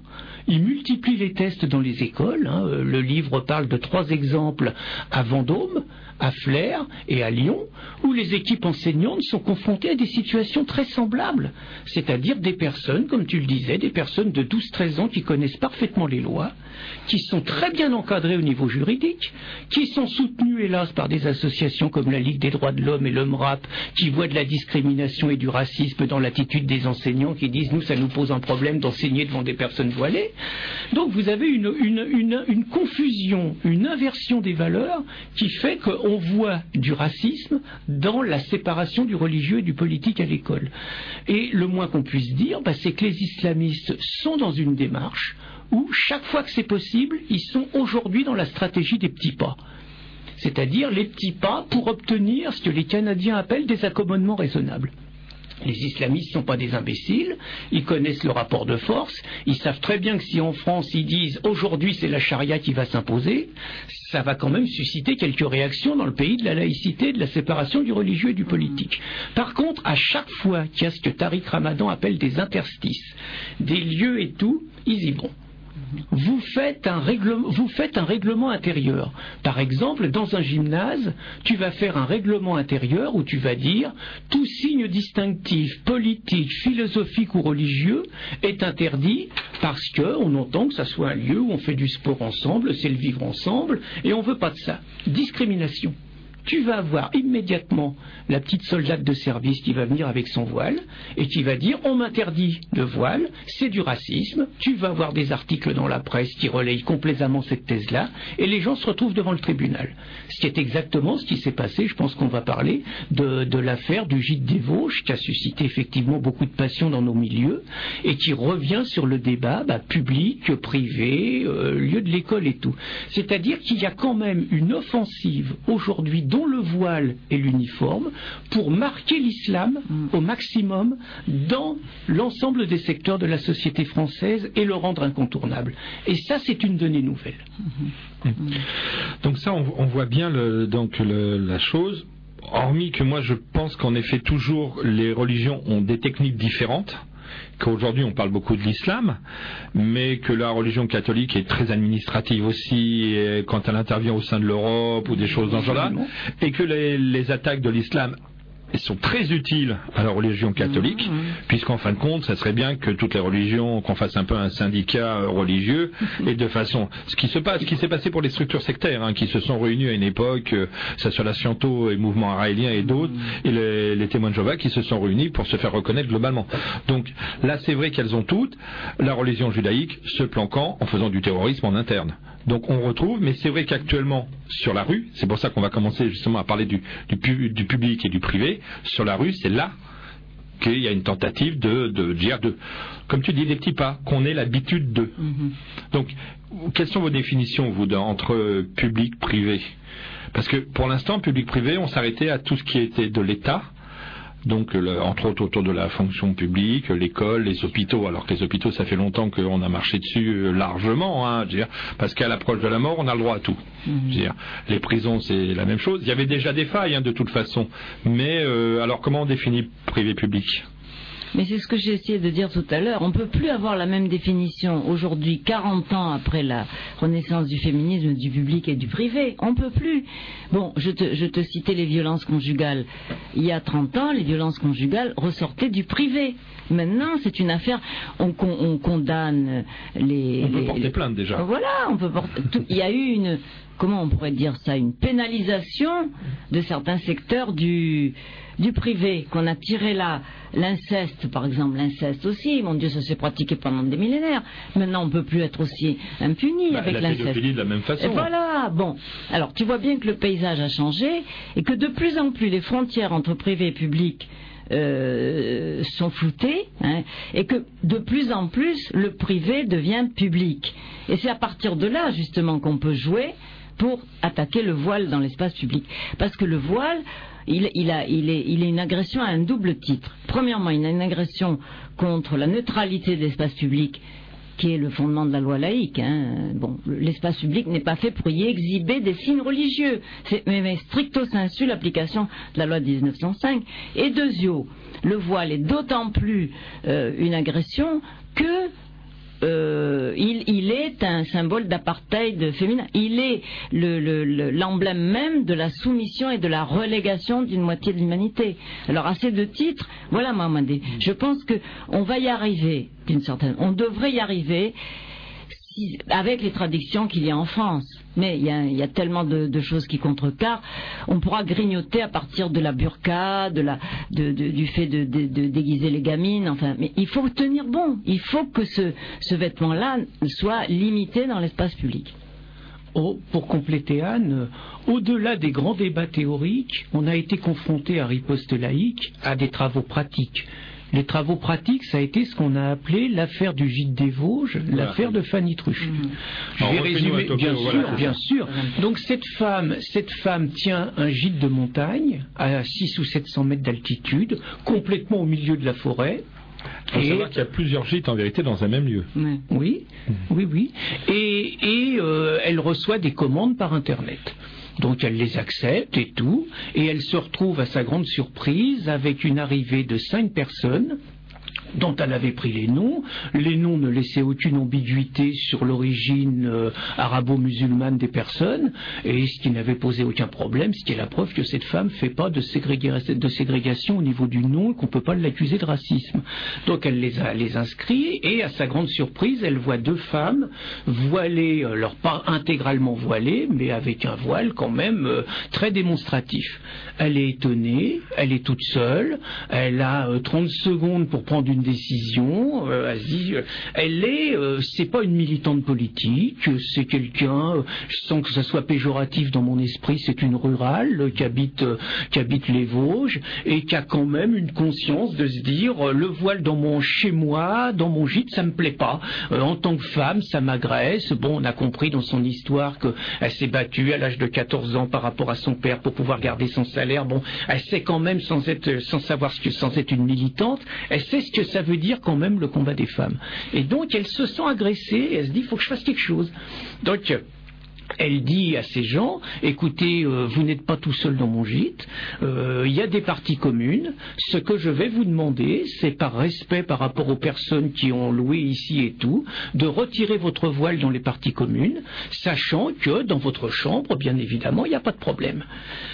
il multiplie les tests dans les écoles. Hein. Le livre parle de trois exemples à Vendôme, à Flers et à Lyon, où les équipes enseignantes sont confrontées à des situations très semblables, c'est-à-dire des personnes, comme tu le disais, des personnes de douze treize ans qui connaissent parfaitement les lois, qui sont très bien encadrées au niveau juridique, qui sont soutenues, hélas, par des associations comme la Ligue des droits de l'homme et le M R A P, qui voient de la discrimination et du racisme dans l'attitude des enseignants, qui disent « nous, ça nous pose un problème d'enseigner devant des personnes voilées ». Donc vous avez une, une, une, une confusion, une inversion des valeurs qui fait qu'on voit du racisme dans la séparation du religieux et du politique à l'école. Et le moins qu'on puisse dire, bah, c'est que les islamistes sont dans une démarche où chaque fois que c'est possible, ils sont aujourd'hui dans la stratégie des petits pas. C'est-à-dire les petits pas pour obtenir ce que les Canadiens appellent des accommodements raisonnables. Les islamistes ne sont pas des imbéciles, ils connaissent le rapport de force, ils savent très bien que si en France ils disent aujourd'hui c'est la charia qui va s'imposer, ça va quand même susciter quelques réactions dans le pays de la laïcité, de la séparation du religieux et du politique. Par contre, à chaque fois qu'il y a ce que Tariq Ramadan appelle des interstices, des lieux et tout, ils y vont. Vous faites, un règlement, vous faites un règlement intérieur. Par exemple, dans un gymnase, tu vas faire un règlement intérieur où tu vas dire tout signe distinctif, politique, philosophique ou religieux est interdit parce qu'on entend que ça soit un lieu où on fait du sport ensemble, c'est le vivre ensemble, et on ne veut pas de ça. Discrimination. Tu vas avoir immédiatement la petite soldate de service qui va venir avec son voile et qui va dire on m'interdit le voile, c'est du racisme. Tu vas avoir des articles dans la presse qui relayent complètement cette thèse-là et les gens se retrouvent devant le tribunal. Ce qui est exactement ce qui s'est passé, je pense qu'on va parler de, de l'affaire du Gîte des Vosges qui a suscité effectivement beaucoup de passion dans nos milieux et qui revient sur le débat bah, public, privé, euh, lieu de l'école et tout. C'est-à-dire qu'il y a quand même une offensive aujourd'hui dont le voile et l'uniforme, pour marquer l'islam au maximum dans l'ensemble des secteurs de la société française et le rendre incontournable. Et ça, c'est une donnée nouvelle.
Mmh. Donc ça, on, on voit bien le, donc le, la chose, hormis que moi je pense qu'en effet toujours les religions ont des techniques différentes, qu'aujourd'hui on parle beaucoup de l'islam, mais que la religion catholique est très administrative aussi quand elle intervient au sein de l'Europe ou des choses dans ce genre-là, et que les, les attaques de l'islam sont très utiles à la religion catholique, mmh, mmh. puisqu'en fin de compte, ça serait bien que toutes les religions, qu'on fasse un peu un syndicat religieux, et de façon, ce qui se passe, ce qui s'est passé pour les structures sectaires, hein, qui se sont réunies à une époque, euh, ça soit la Sciento et le mouvement araélien et d'autres, mmh. et les, les témoins de Jéhovah qui se sont réunis pour se faire reconnaître globalement. Donc là, c'est vrai qu'elles ont toutes la religion judaïque se planquant en faisant du terrorisme en interne. Donc on retrouve, mais c'est vrai qu'actuellement sur la rue, c'est pour ça qu'on va commencer justement à parler du, du, pu, du public et du privé, sur la rue c'est là qu'il y a une tentative de, de dire, de, comme tu dis, des petits pas, qu'on ait l'habitude d'eux. Mm-hmm. Donc quelles sont vos définitions vous entre public, privé? Parce que pour l'instant, public-privé, on s'arrêtait à tout ce qui était de l'État, donc le, entre autres autour de la fonction publique, l'école, les hôpitaux, alors que les hôpitaux ça fait longtemps qu'on a marché dessus largement, hein, je veux dire, parce qu'à l'approche de la mort on a le droit à tout. Mmh. Je veux dire, les prisons c'est la même chose, il y avait déjà des failles hein, de toute façon, mais euh, alors comment on définit privé-public?
Mais c'est ce que j'ai essayé de dire tout à l'heure. On ne peut plus avoir la même définition aujourd'hui, quarante ans après la renaissance du féminisme, du public et du privé. On ne peut plus. Bon, je te, je te citais les violences conjugales. Il y a trente ans, les violences conjugales ressortaient du privé. Maintenant, c'est une affaire. On, on, on condamne les.
On peut
les,
porter
les,
plainte déjà.
Voilà, on peut porter. Tout, il y a eu une. Comment on pourrait dire ça? Une pénalisation de certains secteurs du. du privé, qu'on a tiré là, l'inceste par exemple, l'inceste aussi, mon Dieu, ça s'est pratiqué pendant des millénaires, maintenant on ne peut plus être aussi impuni bah, avec l'inceste. La pédophilie
de la même façon.
Et voilà, bon, alors tu vois bien que le paysage a changé, et que de plus en plus les frontières entre privé et public euh, sont floutées, hein, et que de plus en plus le privé devient public. Et c'est à partir de là justement qu'on peut jouer pour attaquer le voile dans l'espace public. Parce que le voile, Il, il, a, il, est, il est une agression à un double titre. Premièrement, il a une agression contre la neutralité de l'espace public, qui est le fondement de la loi laïque. Hein. Bon, l'espace public n'est pas fait pour y exhiber des signes religieux. C'est mais, mais stricto sensu l'application de la loi de dix-neuf cent cinq. Et deuxièmement, le voile est d'autant plus euh, une agression que euh, il, il est un symbole d'apartheid féminin. Il est le, le, le, l'emblème même de la soumission et de la relégation d'une moitié de l'humanité. Alors à ces deux titres, voilà Mamadi. Je pense que on va y arriver d'une certaine. On devrait y arriver. Avec les traditions qu'il y a en France. Mais il y a, il y a tellement de, de choses qui contrecarrent. On pourra grignoter à partir de la burqa, de la, de, de, du fait de, de, de déguiser les gamines. Enfin, mais il faut tenir bon. Il faut que ce, ce vêtement-là soit limité dans l'espace public.
Oh, pour compléter Anne, au-delà des grands débats théoriques, on a été confronté à Riposte laïque à des travaux pratiques. Les travaux pratiques, ça a été ce qu'on a appelé l'affaire du gîte des Vosges, voilà. L'affaire de Fanny Truchu. Mmh. Je vais résumer, bien sûr, voilà. bien sûr. Donc cette femme, cette femme tient un gîte de montagne à six ou sept cents mètres d'altitude, complètement au milieu de la forêt.
Il faut savoir qu'il y a plusieurs gîtes en vérité dans un même lieu.
Oui, oui, oui. oui. Et, et euh, elle reçoit des commandes par Internet. Donc elle les accepte et tout, et elle se retrouve à sa grande surprise avec une arrivée de cinq personnes dont elle avait pris les noms. Les noms ne laissaient aucune ambiguïté sur l'origine euh, arabo-musulmane des personnes, et ce qui n'avait posé aucun problème, ce qui est la preuve que cette femme ne fait pas de, ségréga- de ségrégation au niveau du nom et qu'on ne peut pas l'accuser de racisme. Donc elle les a les inscrit, et à sa grande surprise, elle voit deux femmes voilées, alors pas intégralement voilées, mais avec un voile quand même euh, très démonstratif. Elle est étonnée, elle est toute seule, elle a euh, trente secondes pour prendre une décision, euh, elle, dit, euh, elle est, euh, c'est pas une militante politique, c'est quelqu'un, euh, sans que ça soit péjoratif dans mon esprit, c'est une rurale euh, qui habite, euh, qui habite les Vosges et qui a quand même une conscience de se dire euh, le voile dans mon chez moi, dans mon gîte, ça me plaît pas. Euh, en tant que femme, ça m'agresse. Bon, on a compris dans son histoire qu'elle s'est battue à l'âge de quatorze ans par rapport à son père pour pouvoir garder son salaire. Bon, elle sait quand même, sans être, sans savoir ce que, sans être une militante, elle sait ce que ça veut dire quand même le combat des femmes. Et donc elle se sent agressée et elle se dit il faut que je fasse quelque chose. Donc elle dit à ces gens, écoutez, euh, vous n'êtes pas tout seul dans mon gîte, euh, il y a des parties communes, ce que je vais vous demander, c'est par respect par rapport aux personnes qui ont loué ici et tout, de retirer votre voile dans les parties communes, sachant que dans votre chambre, bien évidemment, il n'y a pas de problème.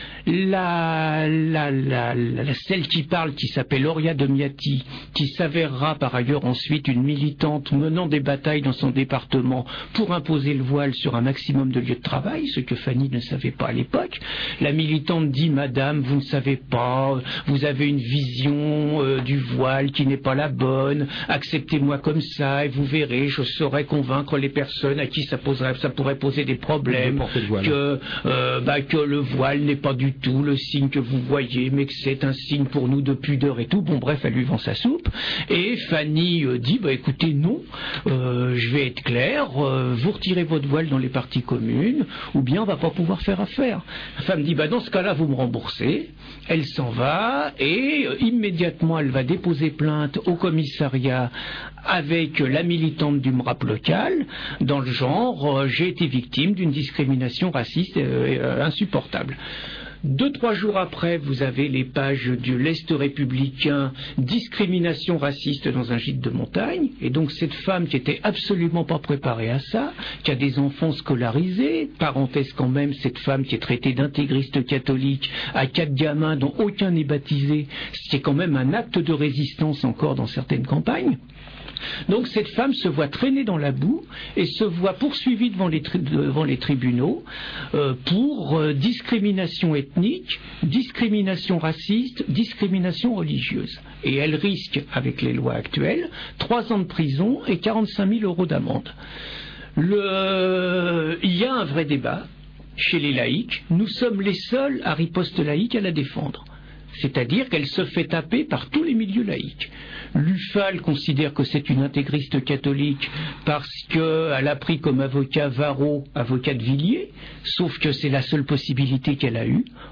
La, la, la, la, celle qui parle, qui s'appelle Oria Domiati, qui s'avérera par ailleurs ensuite une militante menant des batailles dans son département pour imposer le voile sur un maximum de lieux de travail, ce que Fanny ne savait pas à l'époque. La militante dit, madame, vous ne savez pas, vous avez une vision euh, du voile qui n'est pas la bonne, acceptez-moi comme ça et vous verrez, je saurai convaincre les personnes à qui ça, poserait, ça pourrait poser des problèmes, que, euh, bah, que le voile n'est pas du tout le signe que vous voyez, mais que c'est un signe pour nous de pudeur et tout. Bon, bref, elle lui vend sa soupe. Et Fanny euh, dit, bah écoutez, non, euh, je vais être clair, euh, vous retirez votre voile dans les parties communes, ou bien on va pas pouvoir faire affaire. La femme dit, bah dans ce cas-là, vous me remboursez. Elle s'en va, et euh, immédiatement, elle va déposer plainte au commissariat avec la militante du M R A P local, dans le genre, euh, j'ai été victime d'une discrimination raciste euh, euh, insupportable. Deux, trois jours après, vous avez les pages de l'Est républicain, discrimination raciste dans un gîte de montagne, et donc cette femme qui était absolument pas préparée à ça, qui a des enfants scolarisés, parenthèse quand même, cette femme qui est traitée d'intégriste catholique, a quatre gamins dont aucun n'est baptisé, ce qui est quand même un acte de résistance encore dans certaines campagnes. Donc cette femme se voit traîner dans la boue et se voit poursuivie devant les, tri- devant les tribunaux euh, pour euh, discrimination ethnique, discrimination raciste, discrimination religieuse. Et elle risque, avec les lois actuelles, trois ans de prison et quarante-cinq mille euros d'amende. Le... Il y a un vrai débat chez les laïcs. Nous sommes les seuls à riposte laïque à la défendre. C'est-à-dire qu'elle se fait taper par tous les milieux laïcs. L'U F A L considère que c'est une intégriste catholique parce qu'elle a pris comme avocat Varro, avocat de Villiers, sauf que c'est la seule possibilité qu'elle a eue.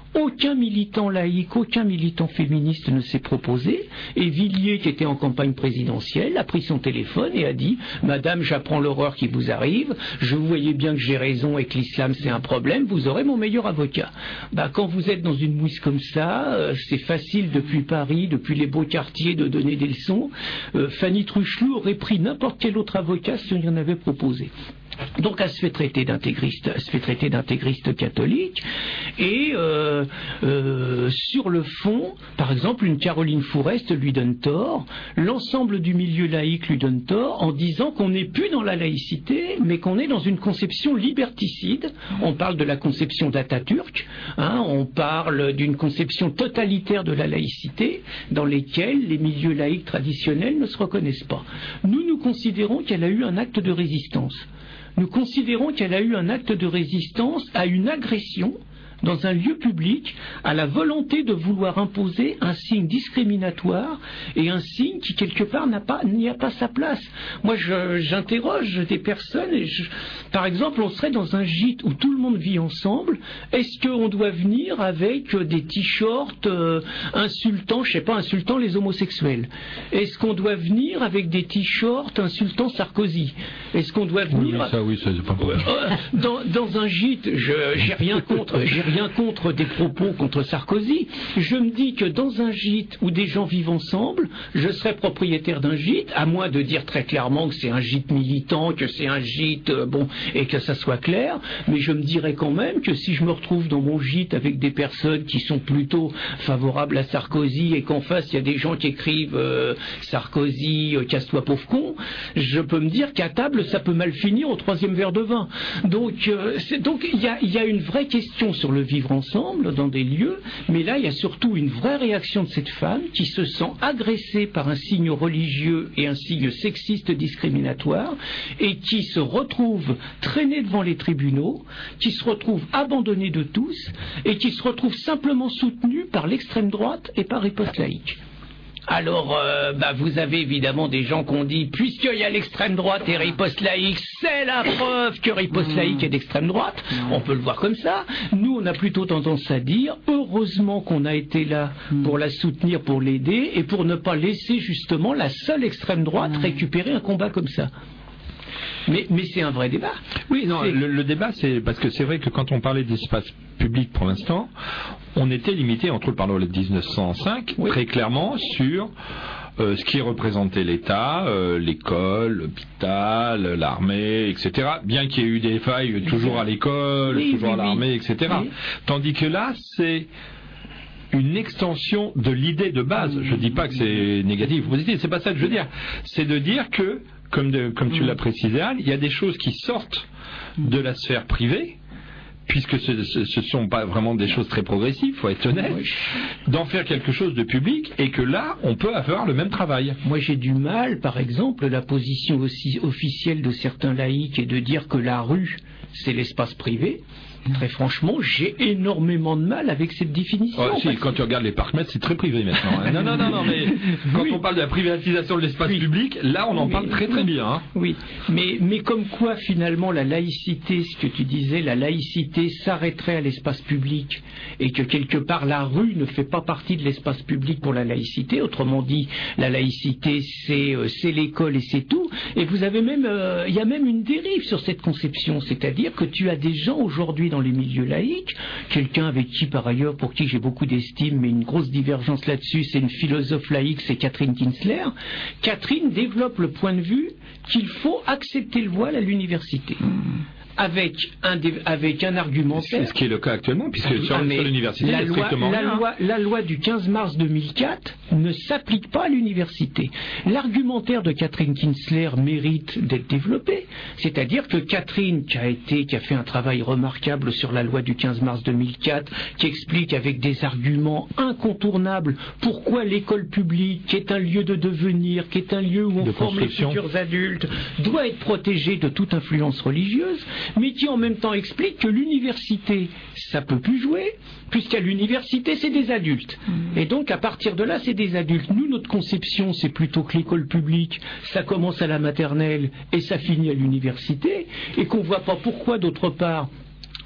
aucun militant laïque, aucun militant féministe ne s'est proposé, et Villiers, qui était en campagne présidentielle, a pris son téléphone et a dit « Madame, j'apprends l'horreur qui vous arrive, je vous voyez bien que j'ai raison et que l'islam c'est un problème, vous aurez mon meilleur avocat. » Bah, quand vous êtes dans une mouise comme ça, euh, c'est facile depuis Paris, depuis les beaux quartiers, de donner des leçons. Euh, Fanny Truchelou aurait pris n'importe quel autre avocat si on y en avait proposé. Donc elle se fait traiter d'intégriste, elle se fait traiter d'intégriste catholique, et euh, euh, sur le fond, par exemple, une Caroline Fourest lui donne tort, l'ensemble du milieu laïque lui donne tort, en disant qu'on n'est plus dans la laïcité, mais qu'on est dans une conception liberticide. On parle de la conception d'Atatürk, hein, on parle d'une conception totalitaire de la laïcité, dans lesquelles les milieux laïques traditionnels ne se reconnaissent pas. Nous, nous considérons qu'elle a eu un acte de résistance. Nous considérons qu'elle a eu un acte de résistance à une agression dans un lieu public, à la volonté de vouloir imposer un signe discriminatoire et un signe qui quelque part n'a pas, n'y a pas sa place. Moi je, j'interroge des personnes et je, par exemple on serait dans un gîte où tout le monde vit ensemble, est-ce qu'on doit venir avec des t-shirts euh, insultant, je sais pas, insultant les homosexuels? Est-ce qu'on doit venir avec des t-shirts insultant Sarkozy? Est-ce qu'on doit venir...
Oui, ça, oui, ça, c'est pas vrai.
dans, dans un gîte, je, j'ai rien contre, j'ai rien contre des propos contre Sarkozy. Je me dis que dans un gîte où des gens vivent ensemble, je serais propriétaire d'un gîte, à moins de dire très clairement que c'est un gîte militant, que c'est un gîte, euh, bon, et que ça soit clair, mais je me dirais quand même que si je me retrouve dans mon gîte avec des personnes qui sont plutôt favorables à Sarkozy et qu'en face il y a des gens qui écrivent euh, Sarkozy, euh, casse-toi pauvre con, je peux me dire qu'à table ça peut mal finir au troisième verre de vin. Donc euh, c'est, donc il y a, y a une vraie question sur le vivre ensemble dans des lieux, mais là il y a surtout une vraie réaction de cette femme qui se sent agressée par un signe religieux et un signe sexiste discriminatoire et qui se retrouve traînée devant les tribunaux, qui se retrouve abandonnée de tous et qui se retrouve simplement soutenue par l'extrême droite et par Riposte laïque. Alors, euh, bah, vous avez évidemment des gens qui ont dit, puisqu'il y a l'extrême droite et Riposte laïque, c'est la preuve que Riposte laïque est d'extrême droite. On peut le voir comme ça. Nous, on a plutôt tendance à dire, heureusement qu'on a été là pour la soutenir, pour l'aider, et pour ne pas laisser justement la seule extrême droite récupérer un combat comme ça. Mais, mais c'est un vrai débat.
Oui, non, le, le débat, c'est parce que c'est vrai que quand on parlait d'espace public pour l'instant, on était limité, entre autres par la loi de dix-neuf cent cinq, oui, très clairement sur euh, ce qui représentait l'État, euh, l'école, l'hôpital, l'armée, et cetera. Bien qu'il y ait eu des failles toujours à l'école, oui, toujours oui, à l'armée, oui, et cetera. Oui. Tandis que là, c'est une extension de l'idée de base. Je ne dis pas que c'est négatif ou positif, c'est pas ça que je veux dire. C'est de dire que, comme, de, comme tu l'as précisé, Anne, il y a des choses qui sortent de la sphère privée, puisque ce ne sont pas vraiment des choses très progressives, il faut être honnête, oui, d'en faire quelque chose de public, et que là, on peut avoir le même travail.
Moi, j'ai du mal, par exemple, la position aussi officielle de certains laïcs est de dire que la rue, c'est l'espace privé. Très franchement, j'ai énormément de mal avec cette définition.
Oh, si, quand tu regardes les parcs-mètres, c'est très privé maintenant. Hein. Non, non, non, non, mais quand oui, on parle de la privatisation de l'espace oui, public, là, on en mais, parle très très bien. Hein.
Oui, mais, mais comme quoi, finalement, la laïcité, ce que tu disais, la laïcité s'arrêterait à l'espace public, et que quelque part, la rue ne fait pas partie de l'espace public pour la laïcité. Autrement dit, la laïcité, c'est, euh, c'est l'école et c'est tout. Et vous avez même, euh, il y a même une dérive sur cette conception, c'est-à-dire que tu as des gens aujourd'hui dans les milieux laïcs, quelqu'un avec qui par ailleurs, pour qui j'ai beaucoup d'estime, mais une grosse divergence là-dessus, c'est une philosophe laïque, c'est Catherine Kinsler. Catherine développe le point de vue qu'il faut accepter le voile à l'université. Avec un, avec un argumentaire.
C'est ce qui est le cas actuellement, puisque ah, sur, sur l'université,
la,
il y a
loi,
strictement
la,
rien.
loi, la loi du quinze mars deux mille quatre ne s'applique pas à l'université. L'argumentaire de Catherine Kinsler mérite d'être développé. C'est-à-dire que Catherine, qui a été, qui a fait un travail remarquable sur la loi du quinze mars deux mille quatre, qui explique avec des arguments incontournables pourquoi l'école publique, qui est un lieu de devenir, qui est un lieu où on forme les futurs adultes, doit être protégée de toute influence religieuse, mais qui en même temps explique que l'université, ça peut plus jouer, puisqu'à l'université, c'est des adultes. Et donc, à partir de là, c'est des adultes. Nous, notre conception, c'est plutôt que l'école publique, ça commence à la maternelle et ça finit à l'université, et qu'on ne voit pas pourquoi, d'autre part,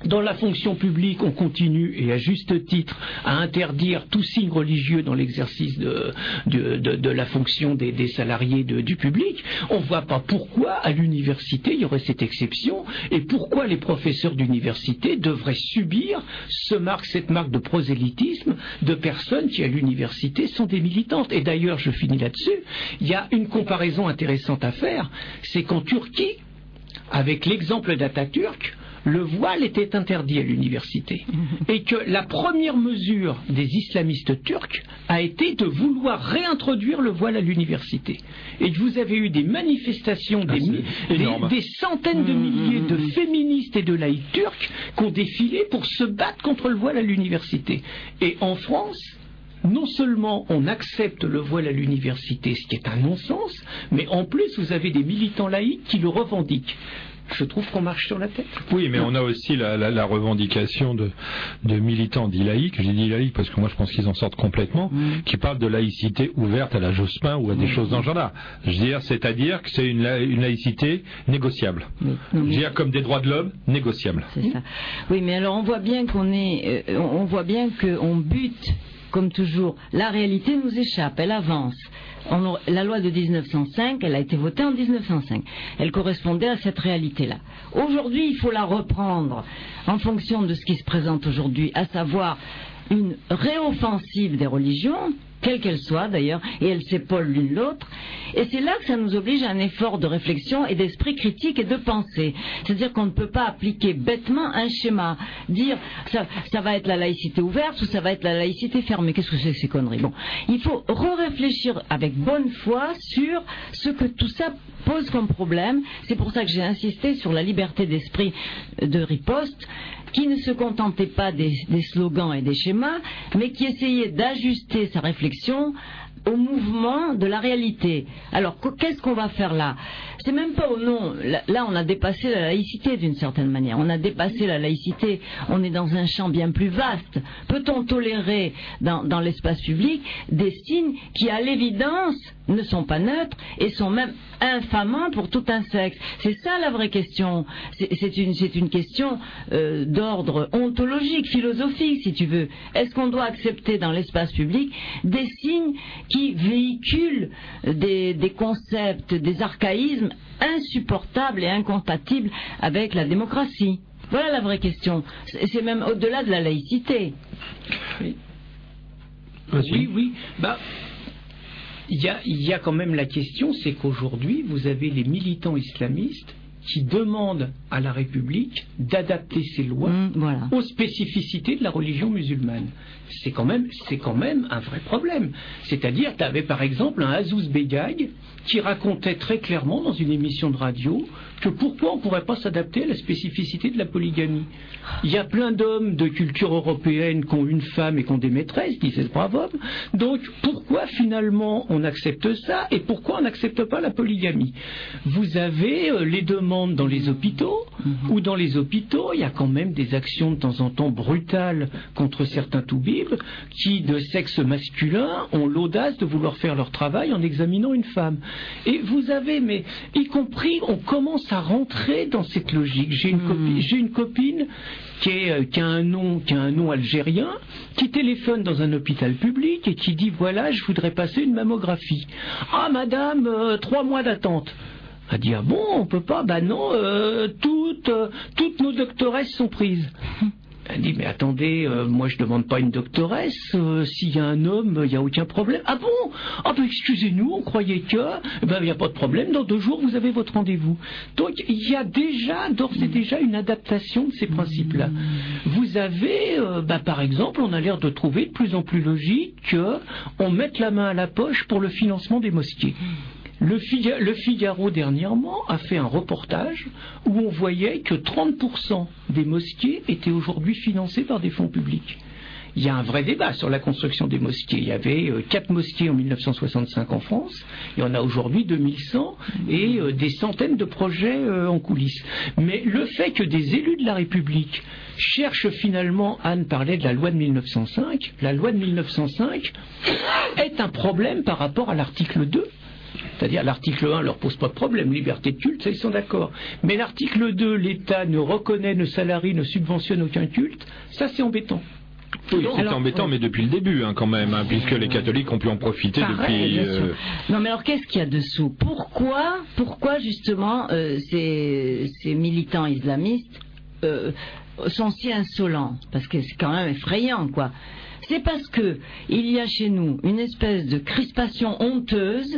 Dans la fonction publique, on continue, et à juste titre, à interdire tout signe religieux dans l'exercice de, de, de, de la fonction des, des salariés de, du public. On ne voit pas pourquoi, à l'université, il y aurait cette exception, et pourquoi les professeurs d'université devraient subir ce marque, cette marque de prosélytisme de personnes qui, à l'université, sont des militantes. Et d'ailleurs, je finis là-dessus, il y a une comparaison intéressante à faire, c'est qu'en Turquie, avec l'exemple d'Atatürk, le voile était interdit à l'université et que la première mesure des islamistes turcs a été de vouloir réintroduire le voile à l'université. Et que vous avez eu des manifestations, des, ah, des, des centaines de milliers de féministes et de laïcs turcs qui ont défilé pour se battre contre le voile à l'université. Et en France, non seulement on accepte le voile à l'université, ce qui est un non-sens, mais en plus vous avez des militants laïcs qui le revendiquent. Je trouve qu'on marche sur la tête.
Oui, mais on a aussi la, la, la revendication de, de militants dits laïcs, j'ai dit laïcs parce que moi je pense qu'ils en sortent complètement, mmh. qui parlent de laïcité ouverte à la Jospin ou à des mmh. choses dans ce genre-là. Je veux dire, c'est-à-dire que c'est une, une laïcité négociable. Oui. Je veux dire, comme des droits de l'homme, négociables.
C'est ça. Oui, mais alors on voit bien qu'on est, euh, on voit bien qu'on bute, comme toujours. La réalité nous échappe, elle avance. On, la loi de mille neuf cent cinq, elle a été votée en mille neuf cent cinq. Elle correspondait à cette réalité-là. Aujourd'hui, il faut la reprendre en fonction de ce qui se présente aujourd'hui, à savoir une réoffensive des religions, quelles qu'elles soient d'ailleurs, et elles s'épaulent l'une l'autre. Et c'est là que ça nous oblige à un effort de réflexion et d'esprit critique et de pensée. C'est-à-dire qu'on ne peut pas appliquer bêtement un schéma, dire ça, ça va être la laïcité ouverte ou ça va être la laïcité fermée. Qu'est-ce que c'est que ces conneries? Bon, il faut re-réfléchir avec bonne foi sur ce que tout ça pose comme problème. C'est pour ça que j'ai insisté sur la liberté d'esprit de riposte, qui ne se contentait pas des, des slogans et des schémas, mais qui essayait d'ajuster sa réflexion au mouvement de la réalité. Alors, qu'est-ce qu'on va faire là? C'est même pas au nom. Là, on a dépassé la laïcité d'une certaine manière. On a dépassé la laïcité. On est dans un champ bien plus vaste. Peut-on tolérer dans, dans l'espace public des signes qui, à l'évidence, ne sont pas neutres et sont même infamants pour tout un sexe? C'est ça la vraie question. C'est une, c'est une question euh, d'ordre ontologique, philosophique, si tu veux. Est-ce qu'on doit accepter dans l'espace public des signes qui véhiculent des, des concepts, des archaïsmes insupportables et incompatibles avec la démocratie? Voilà la vraie question. C'est même au-delà de la laïcité.
Oui, oui. oui. Bah, il y a, il y a quand même la question, c'est qu'aujourd'hui, vous avez les militants islamistes qui demandent à la République d'adapter ses lois mmh, voilà. aux spécificités de la religion musulmane. C'est quand même, c'est quand même un vrai problème. C'est-à-dire, tu avais par exemple un Azouz Begag qui racontait très clairement dans une émission de radio que pourquoi on ne pourrait pas s'adapter à la spécificité de la polygamie. Il y a plein d'hommes de culture européenne qui ont une femme et qui ont des maîtresses, disait ce brave homme. Donc pourquoi finalement on accepte ça et pourquoi on n'accepte pas la polygamie? Vous avez euh, les demandes dans les hôpitaux, mm-hmm. ou dans les hôpitaux, il y a quand même des actions de temps en temps brutales contre certains toubibs qui, de sexe masculin, ont l'audace de vouloir faire leur travail en examinant une femme. Et vous avez, mais y compris, on commence à rentrer dans cette logique. J'ai une, copi- j'ai une copine qui, est, qui, a un nom, qui a un nom algérien, qui téléphone dans un hôpital public et qui dit voilà, je voudrais passer une mammographie. Ah madame, euh, trois mois d'attente. Elle dit ah bon, on peut pas? Bah non, euh, toutes, euh, toutes nos doctoresses sont prises. Elle dit mais attendez, euh, moi je demande pas une doctoresse, euh, s'il y a un homme, il n'y a aucun problème. Ah bon? Ah ben excusez-nous, on croyait que, eh ben il n'y a pas de problème, dans deux jours vous avez votre rendez-vous. Donc il y a déjà, d'ores et déjà une adaptation de ces principes-là. Vous avez, euh, bah, par exemple, on a l'air de trouver de plus en plus logique qu'on mette la main à la poche pour le financement des mosquées. Le Figaro, le Figaro dernièrement a fait un reportage où on voyait que trente pour cent des mosquées étaient aujourd'hui financées par des fonds publics. Il y a un vrai débat sur la construction des mosquées. Il y avait euh, quatre mosquées en mille neuf cent soixante-cinq en France, il y en a aujourd'hui deux mille cent et euh, des centaines de projets euh, en coulisses. Mais le fait que des élus de la République cherchent finalement, Anne parlait de la loi de mille neuf cent cinq, la loi de mille neuf cent cinq est un problème par rapport à l'article deux. C'est-à-dire l'article un leur pose pas de problème, liberté de culte, ça ils sont d'accord. Mais l'article deux, l'État ne reconnaît, ne salarie, ne subventionne aucun culte, ça c'est embêtant.
Oui, c'est
alors,
embêtant,
oui.
mais depuis le début, hein, quand même, hein, puisque les catholiques ont pu en profiter
Pareil,
depuis.
bien sûr. Non, mais alors qu'est-ce qu'il y a dessous? Pourquoi, pourquoi justement euh, ces, ces militants islamistes euh, sont si insolents? Parce que c'est quand même effrayant, quoi. C'est parce que il y a chez nous une espèce de crispation honteuse.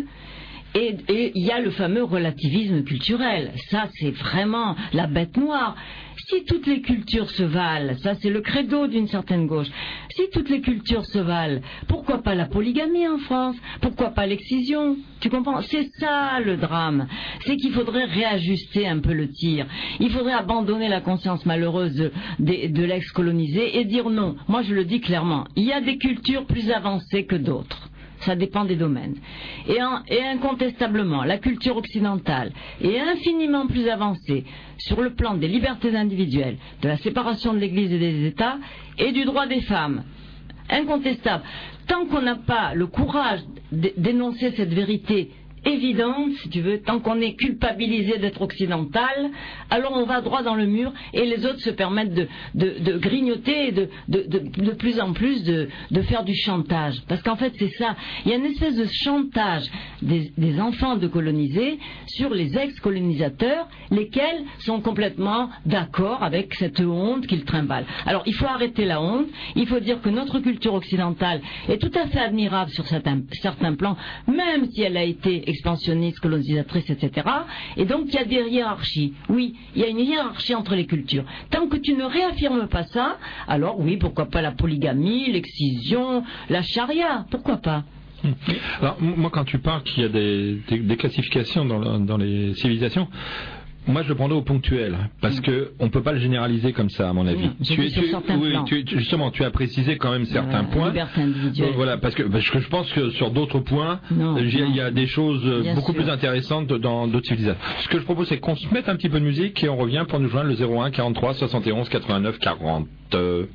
Et il y a le fameux relativisme culturel. Ça, c'est vraiment la bête noire. Si toutes les cultures se valent, ça c'est le credo d'une certaine gauche, si toutes les cultures se valent, pourquoi pas la polygamie en France? Pourquoi pas l'excision? Tu comprends? C'est ça le drame. C'est qu'il faudrait réajuster un peu le tir. Il faudrait abandonner la conscience malheureuse de, de, de l'ex-colonisé et dire non. Moi je le dis clairement, il y a des cultures plus avancées que d'autres. Ça dépend des domaines. Et, en, et incontestablement, la culture occidentale est infiniment plus avancée sur le plan des libertés individuelles, de la séparation de l'Église et des États et du droit des femmes. Incontestable. Tant qu'on n'a pas le courage d'énoncer cette vérité évidente, si tu veux, tant qu'on est culpabilisé d'être occidental, alors on va droit dans le mur et les autres se permettent de, de, de grignoter et de, de, de, de plus en plus de, de faire du chantage. Parce qu'en fait c'est ça, il y a une espèce de chantage des, des enfants de colonisés sur les ex-colonisateurs, lesquels sont complètement d'accord avec cette honte qu'ils trimballent. Alors il faut arrêter la honte, il faut dire que notre culture occidentale est tout à fait admirable sur certains, certains plans, même si elle a été expansionniste, colonisatrice, et cetera. Et donc il y a des hiérarchies. Oui, il y a une hiérarchie entre les cultures. Tant que tu ne réaffirmes pas ça, alors oui, pourquoi pas la polygamie, l'excision, la charia, pourquoi pas?
Alors, moi, quand tu parles qu'il y a des, des, des classifications dans, dans les civilisations, moi, je le prendrais au ponctuel, parce que on peut pas le généraliser comme ça, à mon avis.
Mmh,
tu,
sur
tu,
certains
oui,
plans.
tu, justement, tu as précisé quand même certains
euh,
points.
Liberté individuelle.
Voilà, parce que, parce que je pense que sur d'autres points,
Non,
il y, a-
non.
il y a des choses
Bien
beaucoup
sûr.
plus intéressantes dans d'autres civilisations. Ce que je propose, c'est qu'on se mette un petit peu de musique et on revient pour nous joindre le zéro un quarante-trois soixante et onze quatre-vingt-neuf quarante. Euh,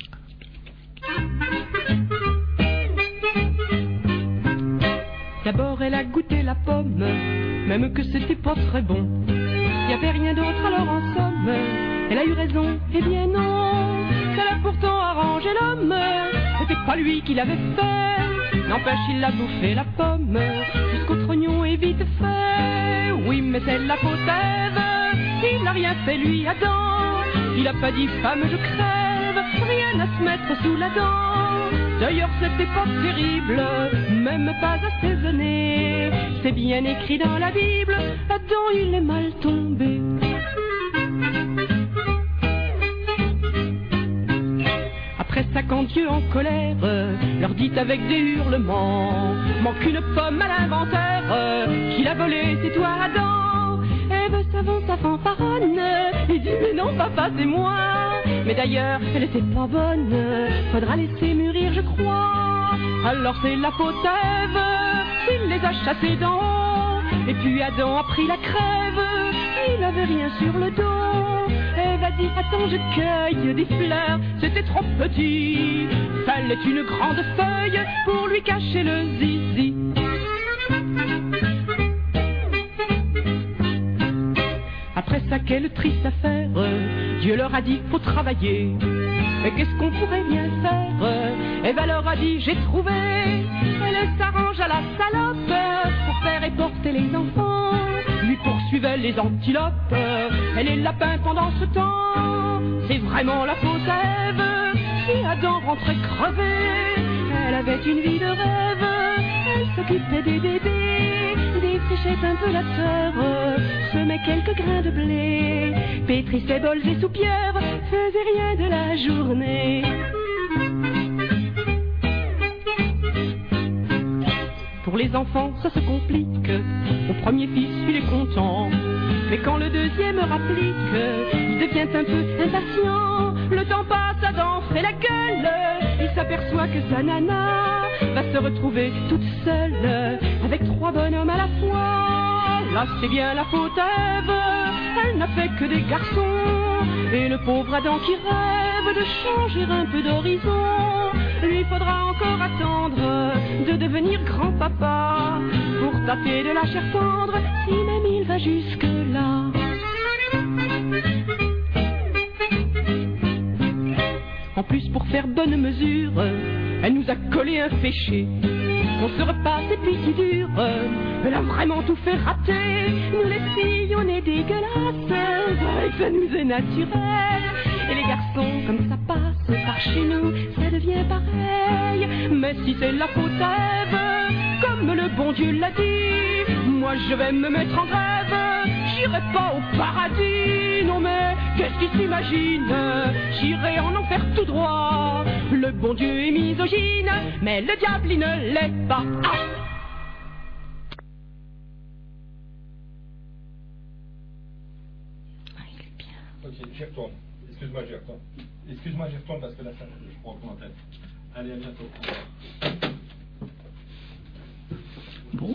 D'abord elle a goûté la pomme, même que c'était pas très bon. Y avait rien d'autre alors en somme, elle a eu raison, eh bien non. Ça l'a pourtant arrangé l'homme, c'était pas lui qui l'avait fait. N'empêche il a bouffé la pomme, jusqu'au trognon est vite fait. Oui mais c'est la faute Ève, il n'a rien fait lui Adam. Il a pas dit femme je crève, rien à se mettre sous la dent. D'ailleurs c'était pas terrible, même pas assaisonné. C'est bien écrit dans la Bible, Adam il est mal tombé. Après ça quand Dieu en colère leur dit avec des hurlements, manque une pomme à l'inventaire, qui l'a volée c'est toi Adam. Ève s'avance sa fanfaronne et dit mais non papa c'est moi. Mais d'ailleurs elle était pas bonne, faudra laisser mûrir je crois. Alors c'est la faute Ève, il les a chassés d'en haut. Et puis Adam a pris la crève, il avait rien sur le dos. Ève a dit attends je cueille des fleurs, c'était trop petit. Fallait une grande feuille pour lui cacher le zizi. Après ça quelle triste affaire, Dieu leur a dit faut travailler. Mais qu'est-ce qu'on pourrait bien faire? Ève leur a dit j'ai trouvé. Elle s'arrange à la salope pour faire et porter les enfants. Lui poursuivait les antilopes et les lapins pendant ce temps. C'est vraiment la faute à Ève si Adam rentrait crevé. Elle avait une vie de rêve, elle s'occupait des bébés, défrichait un peu la terre, semait quelques grains de blé, pétrissait bols et soupières, faisait rien de la journée. Pour les enfants, ça se complique. Au premier fils, il est content. Mais quand le deuxième rapplique, il devient un peu impatient. Le temps passe, Adam fait la gueule. Il s'aperçoit que sa nana va se retrouver toute seule, avec trois bonhommes à la fois. Là, c'est bien la faute à Ève. Elle n'a fait que des garçons. Et le pauvre Adam qui rêve de changer un peu d'horizon, lui faudra encore attendre de devenir grand-papa, pour tâter de la chair tendre, si même il va jusque-là. En plus, pour faire bonne mesure, elle nous a collé un féché. On se repasse et puis si dur, elle a vraiment tout fait rater. Nous les filles, on est dégueulasses, et ça nous est naturel. Et les garçons, comme ça passe par chez nous, ça devient pareil. Mais si c'est la faute à Ève, comme le bon Dieu l'a dit, moi je vais me mettre en grève, j'irai pas au paradis. Non mais qu'est-ce qu'ils s'imaginent, j'irai en enfer tout droit. Le bon Dieu est misogyne, mais le diable il ne l'est pas. Ah!
Ok, j'y retourne. Excuse-moi, j'y retourne. Excuse-moi, j'y retourne parce que là, ça, je prends en commentaire. Allez, à bientôt.
Bon.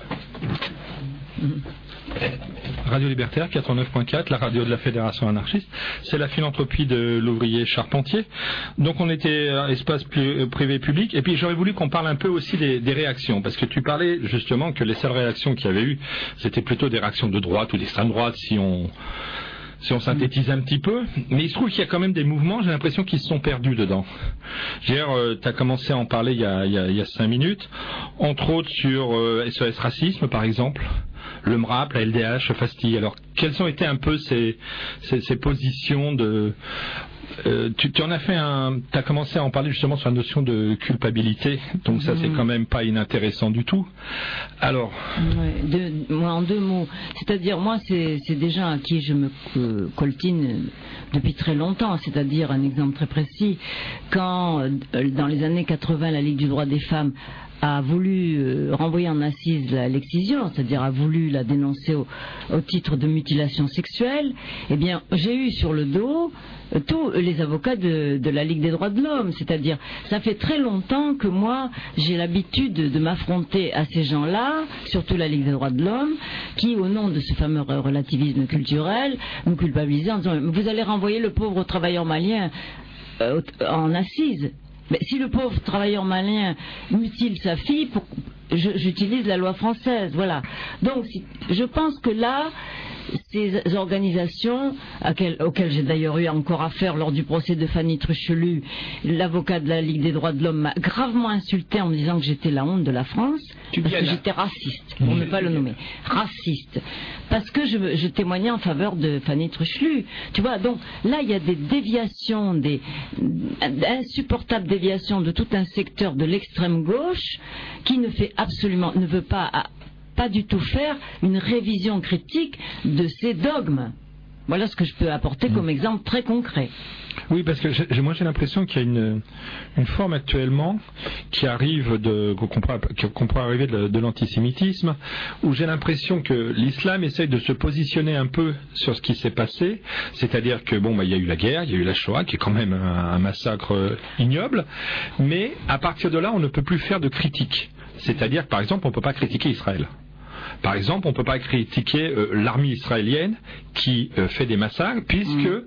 Radio Libertaire quatre-vingt-neuf point quatre, la radio de la Fédération anarchiste, c'est la philanthropie de l'ouvrier charpentier. Donc on était à espace privé public, et puis j'aurais voulu qu'on parle un peu aussi des, des réactions, parce que tu parlais justement que les seules réactions qu'il y avait eu, c'était plutôt des réactions de droite ou d'extrême droite, si on si on synthétise un petit peu, mais il se trouve qu'il y a quand même des mouvements, j'ai l'impression qu'ils se sont perdus dedans. Euh, tu as commencé à en parler il y a, il y a, il y a cinq minutes, entre autres sur euh, S O S Racisme par exemple, le M R A P, la L D H, Fastille. Alors, quelles ont été un peu ces, ces, ces positions de... Euh, tu, tu en as fait un... Tu as commencé à en parler justement sur la notion de culpabilité, donc ça, mmh. c'est quand même pas inintéressant du tout. Alors...
Ouais, de, moi, en deux mots, c'est-à-dire, moi, c'est, c'est déjà à qui je me euh, coltine depuis très longtemps, c'est-à-dire, un exemple très précis, quand, euh, dans les années quatre-vingts, la Ligue du droit des femmes a voulu euh, renvoyer en assise la, l'excision, c'est-à-dire a voulu la dénoncer au, au titre de mutilation sexuelle, eh bien, j'ai eu sur le dos euh, tous les avocats de, de la Ligue des droits de l'homme, c'est-à-dire, ça fait très longtemps que moi, j'ai l'habitude de, de m'affronter à ces gens-là, surtout la Ligue des droits de l'homme, qui, au nom de ce fameux relativisme culturel, nous culpabilisaient en disant, vous allez renvoyer le pauvre travailleur malien euh, en assise. Mais si le pauvre travailleur malien mutile sa fille, pour, je, j'utilise la loi française, voilà. Donc, si, je pense que là, ces organisations, quel, auxquelles j'ai d'ailleurs eu encore affaire lors du procès de Fanny Truchelu, l'avocat de la Ligue des droits de l'homme m'a gravement insulté en me disant que j'étais la honte de la France, tu parce que là. J'étais raciste, pour mmh. ne pas le nommer, raciste, parce que je, je témoignais en faveur de Fanny Truchelu. Tu vois, donc là, il y a des déviations, des insupportables déviations de tout un secteur de l'extrême gauche qui ne fait absolument, ne veut pas... À, pas du tout faire une révision critique de ces dogmes. Voilà ce que je peux apporter comme exemple très concret.
Oui, parce que j'ai, moi j'ai l'impression qu'il y a une, une forme actuellement qui arrive de, qu'on pourrait, qu'on pourrait arriver de, de l'antisémitisme, où j'ai l'impression que l'islam essaye de se positionner un peu sur ce qui s'est passé, c'est-à-dire que bon, bah, il y a eu la guerre, il y a eu la Shoah, qui est quand même un, un massacre ignoble, mais à partir de là, on ne peut plus faire de critique. C'est-à-dire, par exemple, on ne peut pas critiquer Israël. Par exemple, on ne peut pas critiquer euh, l'armée israélienne qui euh, fait des massacres, puisque, mmh.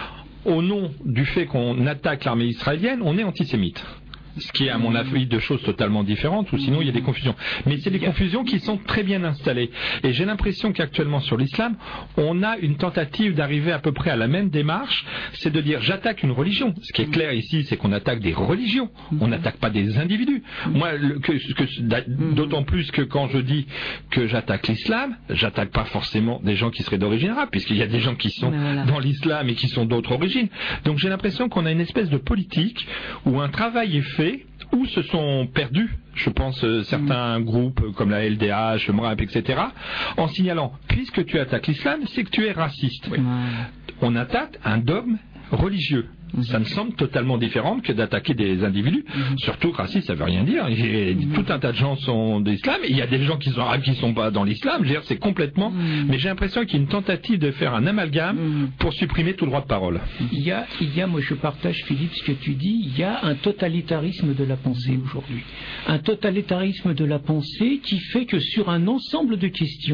au nom du fait qu'on attaque l'armée israélienne, on est antisémite. Ce qui est à mon avis deux choses totalement différentes, ou sinon il y a des confusions. Mais c'est des confusions qui sont très bien installées. Et j'ai l'impression qu'actuellement sur l'islam, on a une tentative d'arriver à peu près à la même démarche, c'est de dire j'attaque une religion. Ce qui est clair ici, c'est qu'on attaque des religions, on n'attaque pas des individus. Moi, le, que, que, d'autant plus que quand je dis que j'attaque l'islam, j'attaque pas forcément des gens qui seraient d'origine arabe, puisqu'il y a des gens qui sont voilà. dans l'islam et qui sont d'autres origines. Donc j'ai l'impression qu'on a une espèce de politique où un travail est fait, où se sont perdus, je pense, euh, certains mmh. groupes comme la L D H, le M R A P, et cetera, en signalant, puisque tu attaques l'islam, c'est que tu es raciste. Oui. Mmh. On attaque un dogme religieux. Mmh. Ça me semble totalement différent que d'attaquer des individus. Mmh. Surtout raciste, ça veut rien dire. Et mmh. tout un tas de gens sont d'islam, et il y a des gens qui sont arabes qui sont pas dans l'islam. Je veux dire, c'est complètement. Mmh. Mais j'ai l'impression qu'il y a une tentative de faire un amalgame mmh. pour supprimer tout droit de parole.
Il y a, il y a, moi je partage Philippe ce que tu dis. Il y a un totalitarisme de la pensée aujourd'hui. Un totalitarisme de la pensée qui fait que sur un ensemble de questions,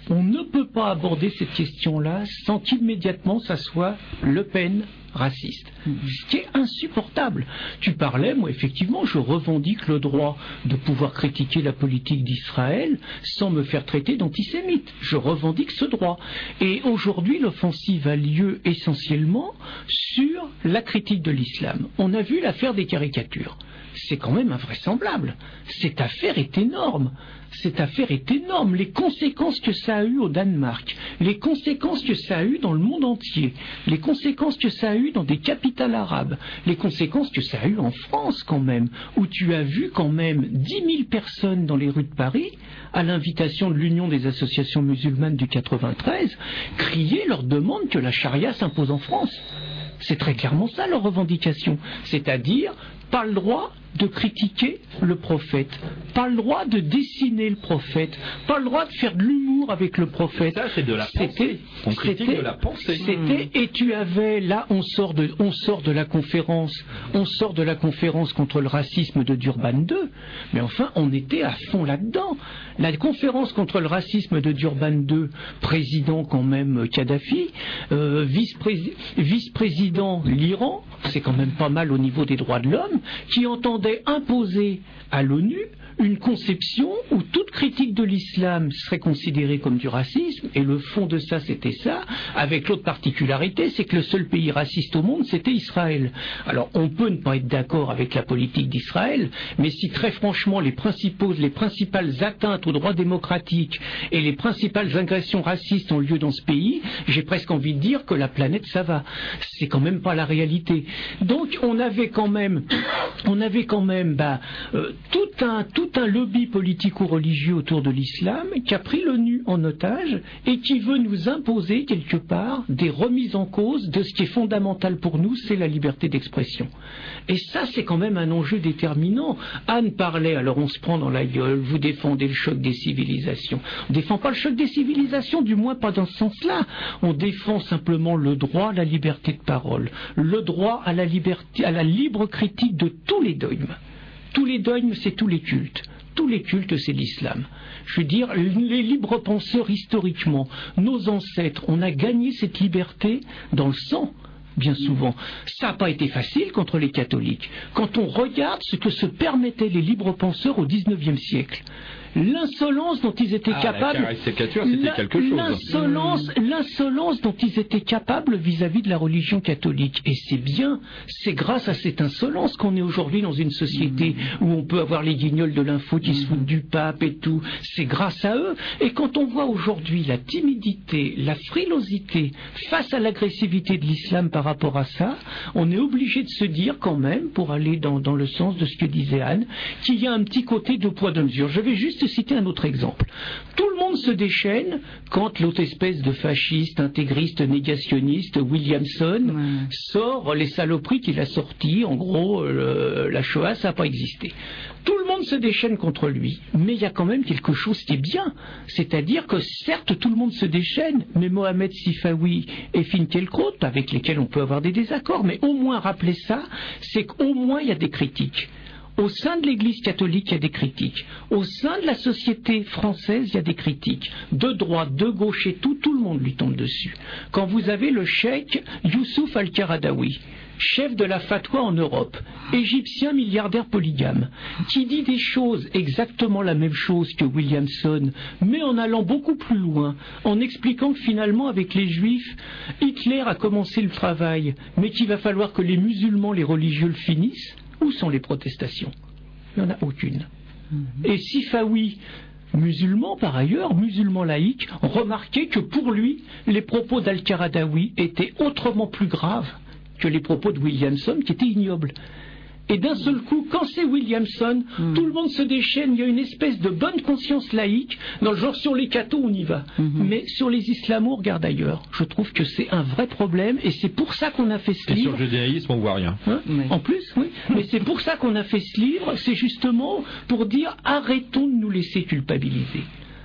On ne peut pas aborder cette question-là sans qu'immédiatement ça soit Le Pen raciste. Ce qui est insupportable. Tu parlais, moi effectivement, je revendique le droit de pouvoir critiquer la politique d'Israël sans me faire traiter d'antisémite. Je revendique ce droit. Et aujourd'hui, l'offensive a lieu essentiellement sur la critique de l'islam. On a vu l'affaire des caricatures. C'est quand même invraisemblable. Cette affaire est énorme. Cette affaire est énorme. Les conséquences que ça a eues au Danemark, les conséquences que ça a eues dans le monde entier, les conséquences que ça a eues dans des capitales arabes, les conséquences que ça a eues en France quand même, où tu as vu quand même dix mille personnes dans les rues de Paris, à l'invitation de l'Union des associations musulmanes du quatre-vingt-treize, crier leur demande que la charia s'impose en France. C'est très clairement ça leur revendication. C'est-à-dire, pas le droit de critiquer le prophète, pas le droit de dessiner le prophète, pas le droit de faire de l'humour avec le prophète.
Ça, c'est de la pensée. On critique de la pensée.
C'était, et tu avais, là, on sort de, on sort de la conférence, on sort de la conférence contre le racisme de Durban deux, mais enfin, on était à fond là-dedans. La conférence contre le racisme de Durban deux, président quand même Kadhafi, euh, vice-pré- vice-président l'Iran, c'est quand même pas mal au niveau des droits de l'homme, qui entendait imposer à l'ONU une conception où toute critique de l'islam serait considérée comme du racisme, et le fond de ça c'était ça, avec l'autre particularité, c'est que le seul pays raciste au monde c'était Israël. Alors on peut ne pas être d'accord avec la politique d'Israël, mais si très franchement les principaux, les principales atteintes aux droits démocratiques et les principales agressions racistes ont lieu dans ce pays, j'ai presque envie de dire que la planète ça va. C'est quand même pas la réalité. Donc on avait quand même, on avait quand même bah, euh, tout un tout un lobby politico-religieux autour de l'islam qui a pris l'ONU en otage et qui veut nous imposer quelque part des remises en cause de ce qui est fondamental pour nous, c'est la liberté d'expression. Et ça, c'est quand même un enjeu déterminant. Anne parlait, alors on se prend dans la gueule, vous défendez le choc des civilisations. On ne défend pas le choc des civilisations, du moins pas dans ce sens-là. On défend simplement le droit à la liberté de parole, le droit à la liberté, à la libre critique de tous les dogmes. Tous les dogmes, c'est tous les cultes. Tous les cultes, c'est l'islam. Je veux dire, les libres penseurs, historiquement, nos ancêtres, on a gagné cette liberté dans le sang, bien souvent. Ça n'a pas été facile contre les catholiques. Quand on regarde ce que se permettaient les libres penseurs au dix-neuvième siècle, l'insolence dont ils étaient
ah,
capables,
la caricature, c'était quelque chose.
L'insolence, l'insolence dont ils étaient capables vis-à-vis de la religion catholique. Et c'est bien, c'est grâce à cette insolence qu'on est aujourd'hui dans une société où on peut avoir les guignols de l'info qui se foutent du pape et tout. C'est grâce à eux. Et quand on voit aujourd'hui la timidité, la frilosité face à l'agressivité de l'islam par rapport à ça, on est obligé de se dire quand même, pour aller dans, dans le sens de ce que disait Anne, qu'il y a un petit côté de poids de mesure. Je vais juste citer un autre exemple. Tout le monde se déchaîne quand l'autre espèce de fasciste, intégriste, négationniste, Williamson, ouais. sort les saloperies qu'il a sorties. En gros, le, la Shoah, ça n'a pas existé. Tout le monde se déchaîne contre lui, mais il y a quand même quelque chose qui est bien. C'est-à-dire que certes, tout le monde se déchaîne, mais Mohamed Sifawi et Finkielkraut, avec lesquels on peut avoir des désaccords, mais au moins rappeler ça, c'est qu'au moins il y a des critiques. Au sein de l'Église catholique, il y a des critiques. Au sein de la société française, il y a des critiques. De droite, de gauche et tout, tout le monde lui tombe dessus. Quand vous avez le cheikh Youssouf Al-Qaradawi, chef de la fatwa en Europe, égyptien milliardaire polygame, qui dit des choses, exactement la même chose que Williamson, mais en allant beaucoup plus loin, en expliquant que finalement avec les juifs, Hitler a commencé le travail, mais qu'il va falloir que les musulmans, les religieux le finissent. Où sont les protestations? Il n'y en a aucune. Mm-hmm. Et Sifawi, musulman par ailleurs, musulman laïque, remarquait que pour lui, les propos d'Al-Qaradawi étaient autrement plus graves que les propos de Williamson, qui étaient ignobles. Et d'un seul coup, quand c'est Williamson, mmh. tout le monde se déchaîne, il y a une espèce de bonne conscience laïque, dans le genre sur les cathos on y va. Mmh. Mais sur les islamos, regarde ailleurs. Je trouve que c'est un vrai problème, et c'est pour ça qu'on a fait ce
et
livre.
Et sur le judaïsme, on voit rien.
Hein oui. En plus, oui. Mais c'est pour ça qu'on a fait ce livre, c'est justement pour dire arrêtons de nous laisser culpabiliser.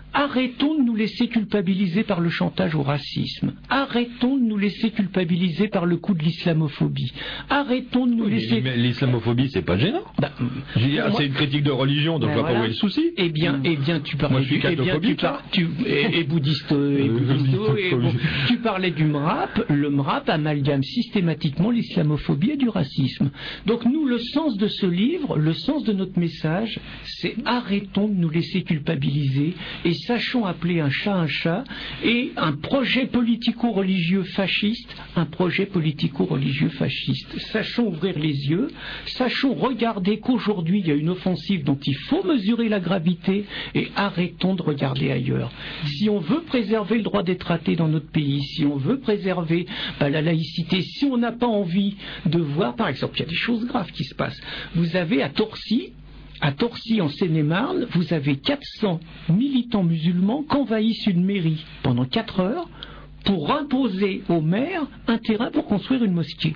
Arrêtons de nous laisser culpabiliser par le chantage au racisme. Arrêtons de nous laisser culpabiliser par le coup de l'islamophobie. Arrêtons de nous
Oui,
laisser...
Mais l'islamophobie, c'est pas gênant.
Bah,
Je veux dire,
moi-
c'est une critique de religion, donc
Ben
je vois pas
voilà.
où est le souci.
Eh bien, eh bien, tu parlais
Moi, je suis
du, eh bien, tu,
cathophobique,
par- tu- et, et bouddhiste, et
Euh,
bouddhisto, et bon,
bouddhisto.
tu parlais du M R A P. Le M R A P amalgame systématiquement l'islamophobie et du racisme. Donc nous, le sens de ce livre, le sens de notre message, c'est arrêtons de nous laisser culpabiliser et sachons appeler un chat un chat, et un projet politico-religieux fasciste, un projet politico-religieux fasciste. Sachons ouvrir les yeux, sachons regarder qu'aujourd'hui il y a une offensive dont il faut mesurer la gravité, et arrêtons de regarder ailleurs. Si on veut préserver le droit d'être athée dans notre pays, si on veut préserver bah, la laïcité, si on n'a pas envie de voir, par exemple, il y a des choses graves qui se passent. Vous avez à Torcy, à Torcy, en Seine-et-Marne, vous avez quatre cents militants musulmans qui envahissent une mairie pendant quatre heures pour imposer au maire un terrain pour construire une mosquée.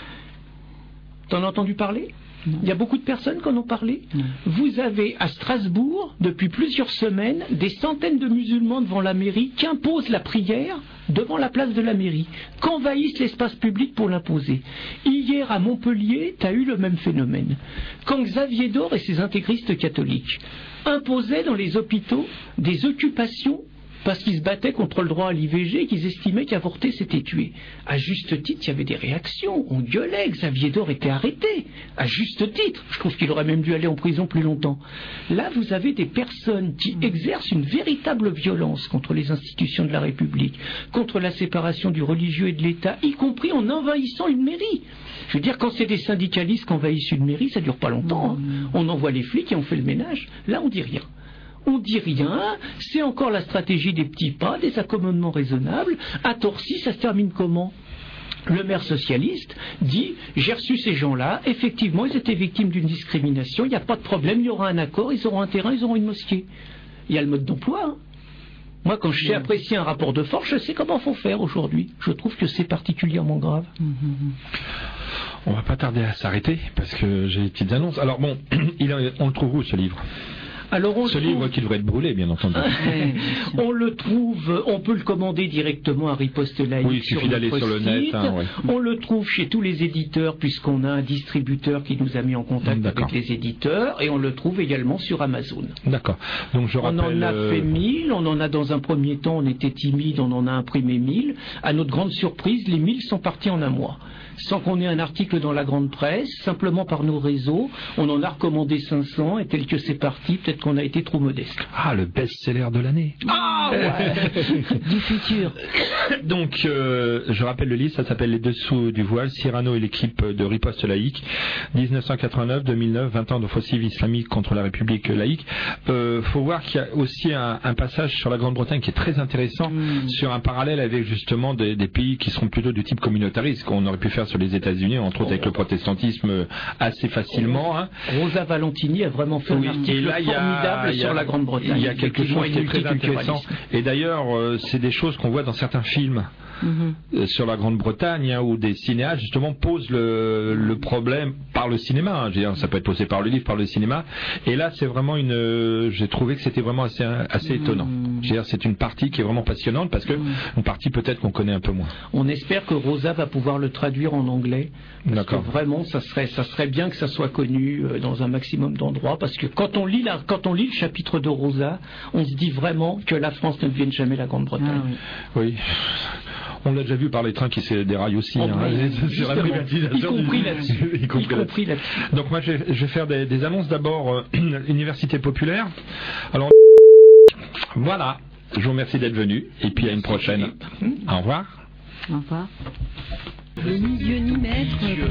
T'en as entendu parler ? Il y a beaucoup de personnes qui en ont parlé. Vous avez à Strasbourg, depuis plusieurs semaines, des centaines de musulmans devant la mairie qui imposent la prière devant la place de la mairie, qui envahissent l'espace public pour l'imposer. Hier à Montpellier, tu as eu le même phénomène. Quand Xavier Dore et ses intégristes catholiques imposaient dans les hôpitaux des occupations parce qu'ils se battaient contre le droit à l'I V G et qu'ils estimaient qu'avorter c'était tuer. À juste titre, il y avait des réactions, on gueulait, Xavier Dore était arrêté, à juste titre. Je trouve qu'il aurait même dû aller en prison plus longtemps. Là, vous avez des personnes qui exercent une véritable violence contre les institutions de la République, contre la séparation du religieux et de l'État, y compris en envahissant une mairie. Je veux dire, quand c'est des syndicalistes qui envahissent une mairie, ça dure pas longtemps. Hein. On envoie les flics et on fait le ménage. Là, on dit rien. On dit rien, c'est encore la stratégie des petits pas, des accommodements raisonnables. À Torcy, ça se termine comment ? Le maire socialiste dit « J'ai reçu ces gens-là, effectivement, ils étaient victimes d'une discrimination, il n'y a pas de problème, il y aura un accord, ils auront un terrain, ils auront une mosquée. » Il y a le mode d'emploi. Hein. Moi, quand je sais apprécier un rapport de force, je sais comment il faut faire aujourd'hui. Je trouve que c'est particulièrement grave.
On va pas tarder à s'arrêter, parce que j'ai des petites annonces. Alors bon, il, on le trouve où, ce livre ?
Alors on
Ce
le
livre
trouve...
qui devrait être brûlé, bien entendu.
On le trouve, on peut le commander directement à Riposte Laïque.
Oui, il suffit d'aller sur le net. Hein, ouais.
On le trouve chez tous les éditeurs, puisqu'on a un distributeur qui nous a mis en contact avec les éditeurs, et on le trouve également sur Amazon.
D'accord. Donc je rappelle.
On en a fait mille, on en a dans un premier temps, on était timide, on en a imprimé mille. À notre grande surprise, les mille sont partis en un mois. Sans qu'on ait un article dans la grande presse, simplement par nos réseaux, on en a recommandé cinq cents, et tel que c'est parti, peut-être qu'on a été trop modeste.
Ah, le best-seller de l'année.
Ah ouais.
Du futur.
Donc, euh, je rappelle le livre, ça s'appelle Les Dessous du voile, Cyrano et l'équipe de Riposte Laïque, dix-neuf cent quatre-vingt-neuf deux mille neuf, vingt ans d'offensive islamique contre la République laïque. Euh, faut voir qu'il y a aussi un, un passage sur la Grande-Bretagne qui est très intéressant, mmh. sur un parallèle avec justement des, des pays qui seront plutôt de type communautariste, qu'on aurait pu faire sur les États-Unis, entre autres avec le protestantisme assez facilement. Hein.
Rosa Valentini a vraiment fait oui, un article là, formidable a, sur la Grande-Bretagne.
Il y a quelque chose qui est très intéressant. Et d'ailleurs, euh, c'est des choses qu'on voit dans certains films. Mm-hmm. Sur la Grande-Bretagne, hein, où des cinéastes justement posent le, le problème par le cinéma. Hein. Je veux dire, ça peut être posé par le livre, par le cinéma. Et là, c'est vraiment une. Euh, j'ai trouvé que c'était vraiment assez, assez mm-hmm. étonnant. Je veux dire, c'est une partie qui est vraiment passionnante parce que mm-hmm. une partie peut-être qu'on connaît un peu moins.
On espère que Rosa va pouvoir le traduire en anglais. Parce D'accord. que vraiment, ça serait, ça serait bien que ça soit connu euh, dans un maximum d'endroits. Parce que quand on lit la, quand on lit le chapitre de Rosa, on se dit vraiment que la France ne devienne jamais la Grande-Bretagne.
Ah, oui. oui. On l'a déjà vu par les trains qui se déraillent aussi,
oh,
hein, sur la privatisation.
Y compris là-dessus.
y compris, y compris là
là-dessus.
Donc moi je vais, je vais faire des, des annonces d'abord. Euh, Université populaire. Alors voilà. Je vous remercie d'être venu et puis à une prochaine. Au revoir.
Au revoir. Ni Dieu ni maître.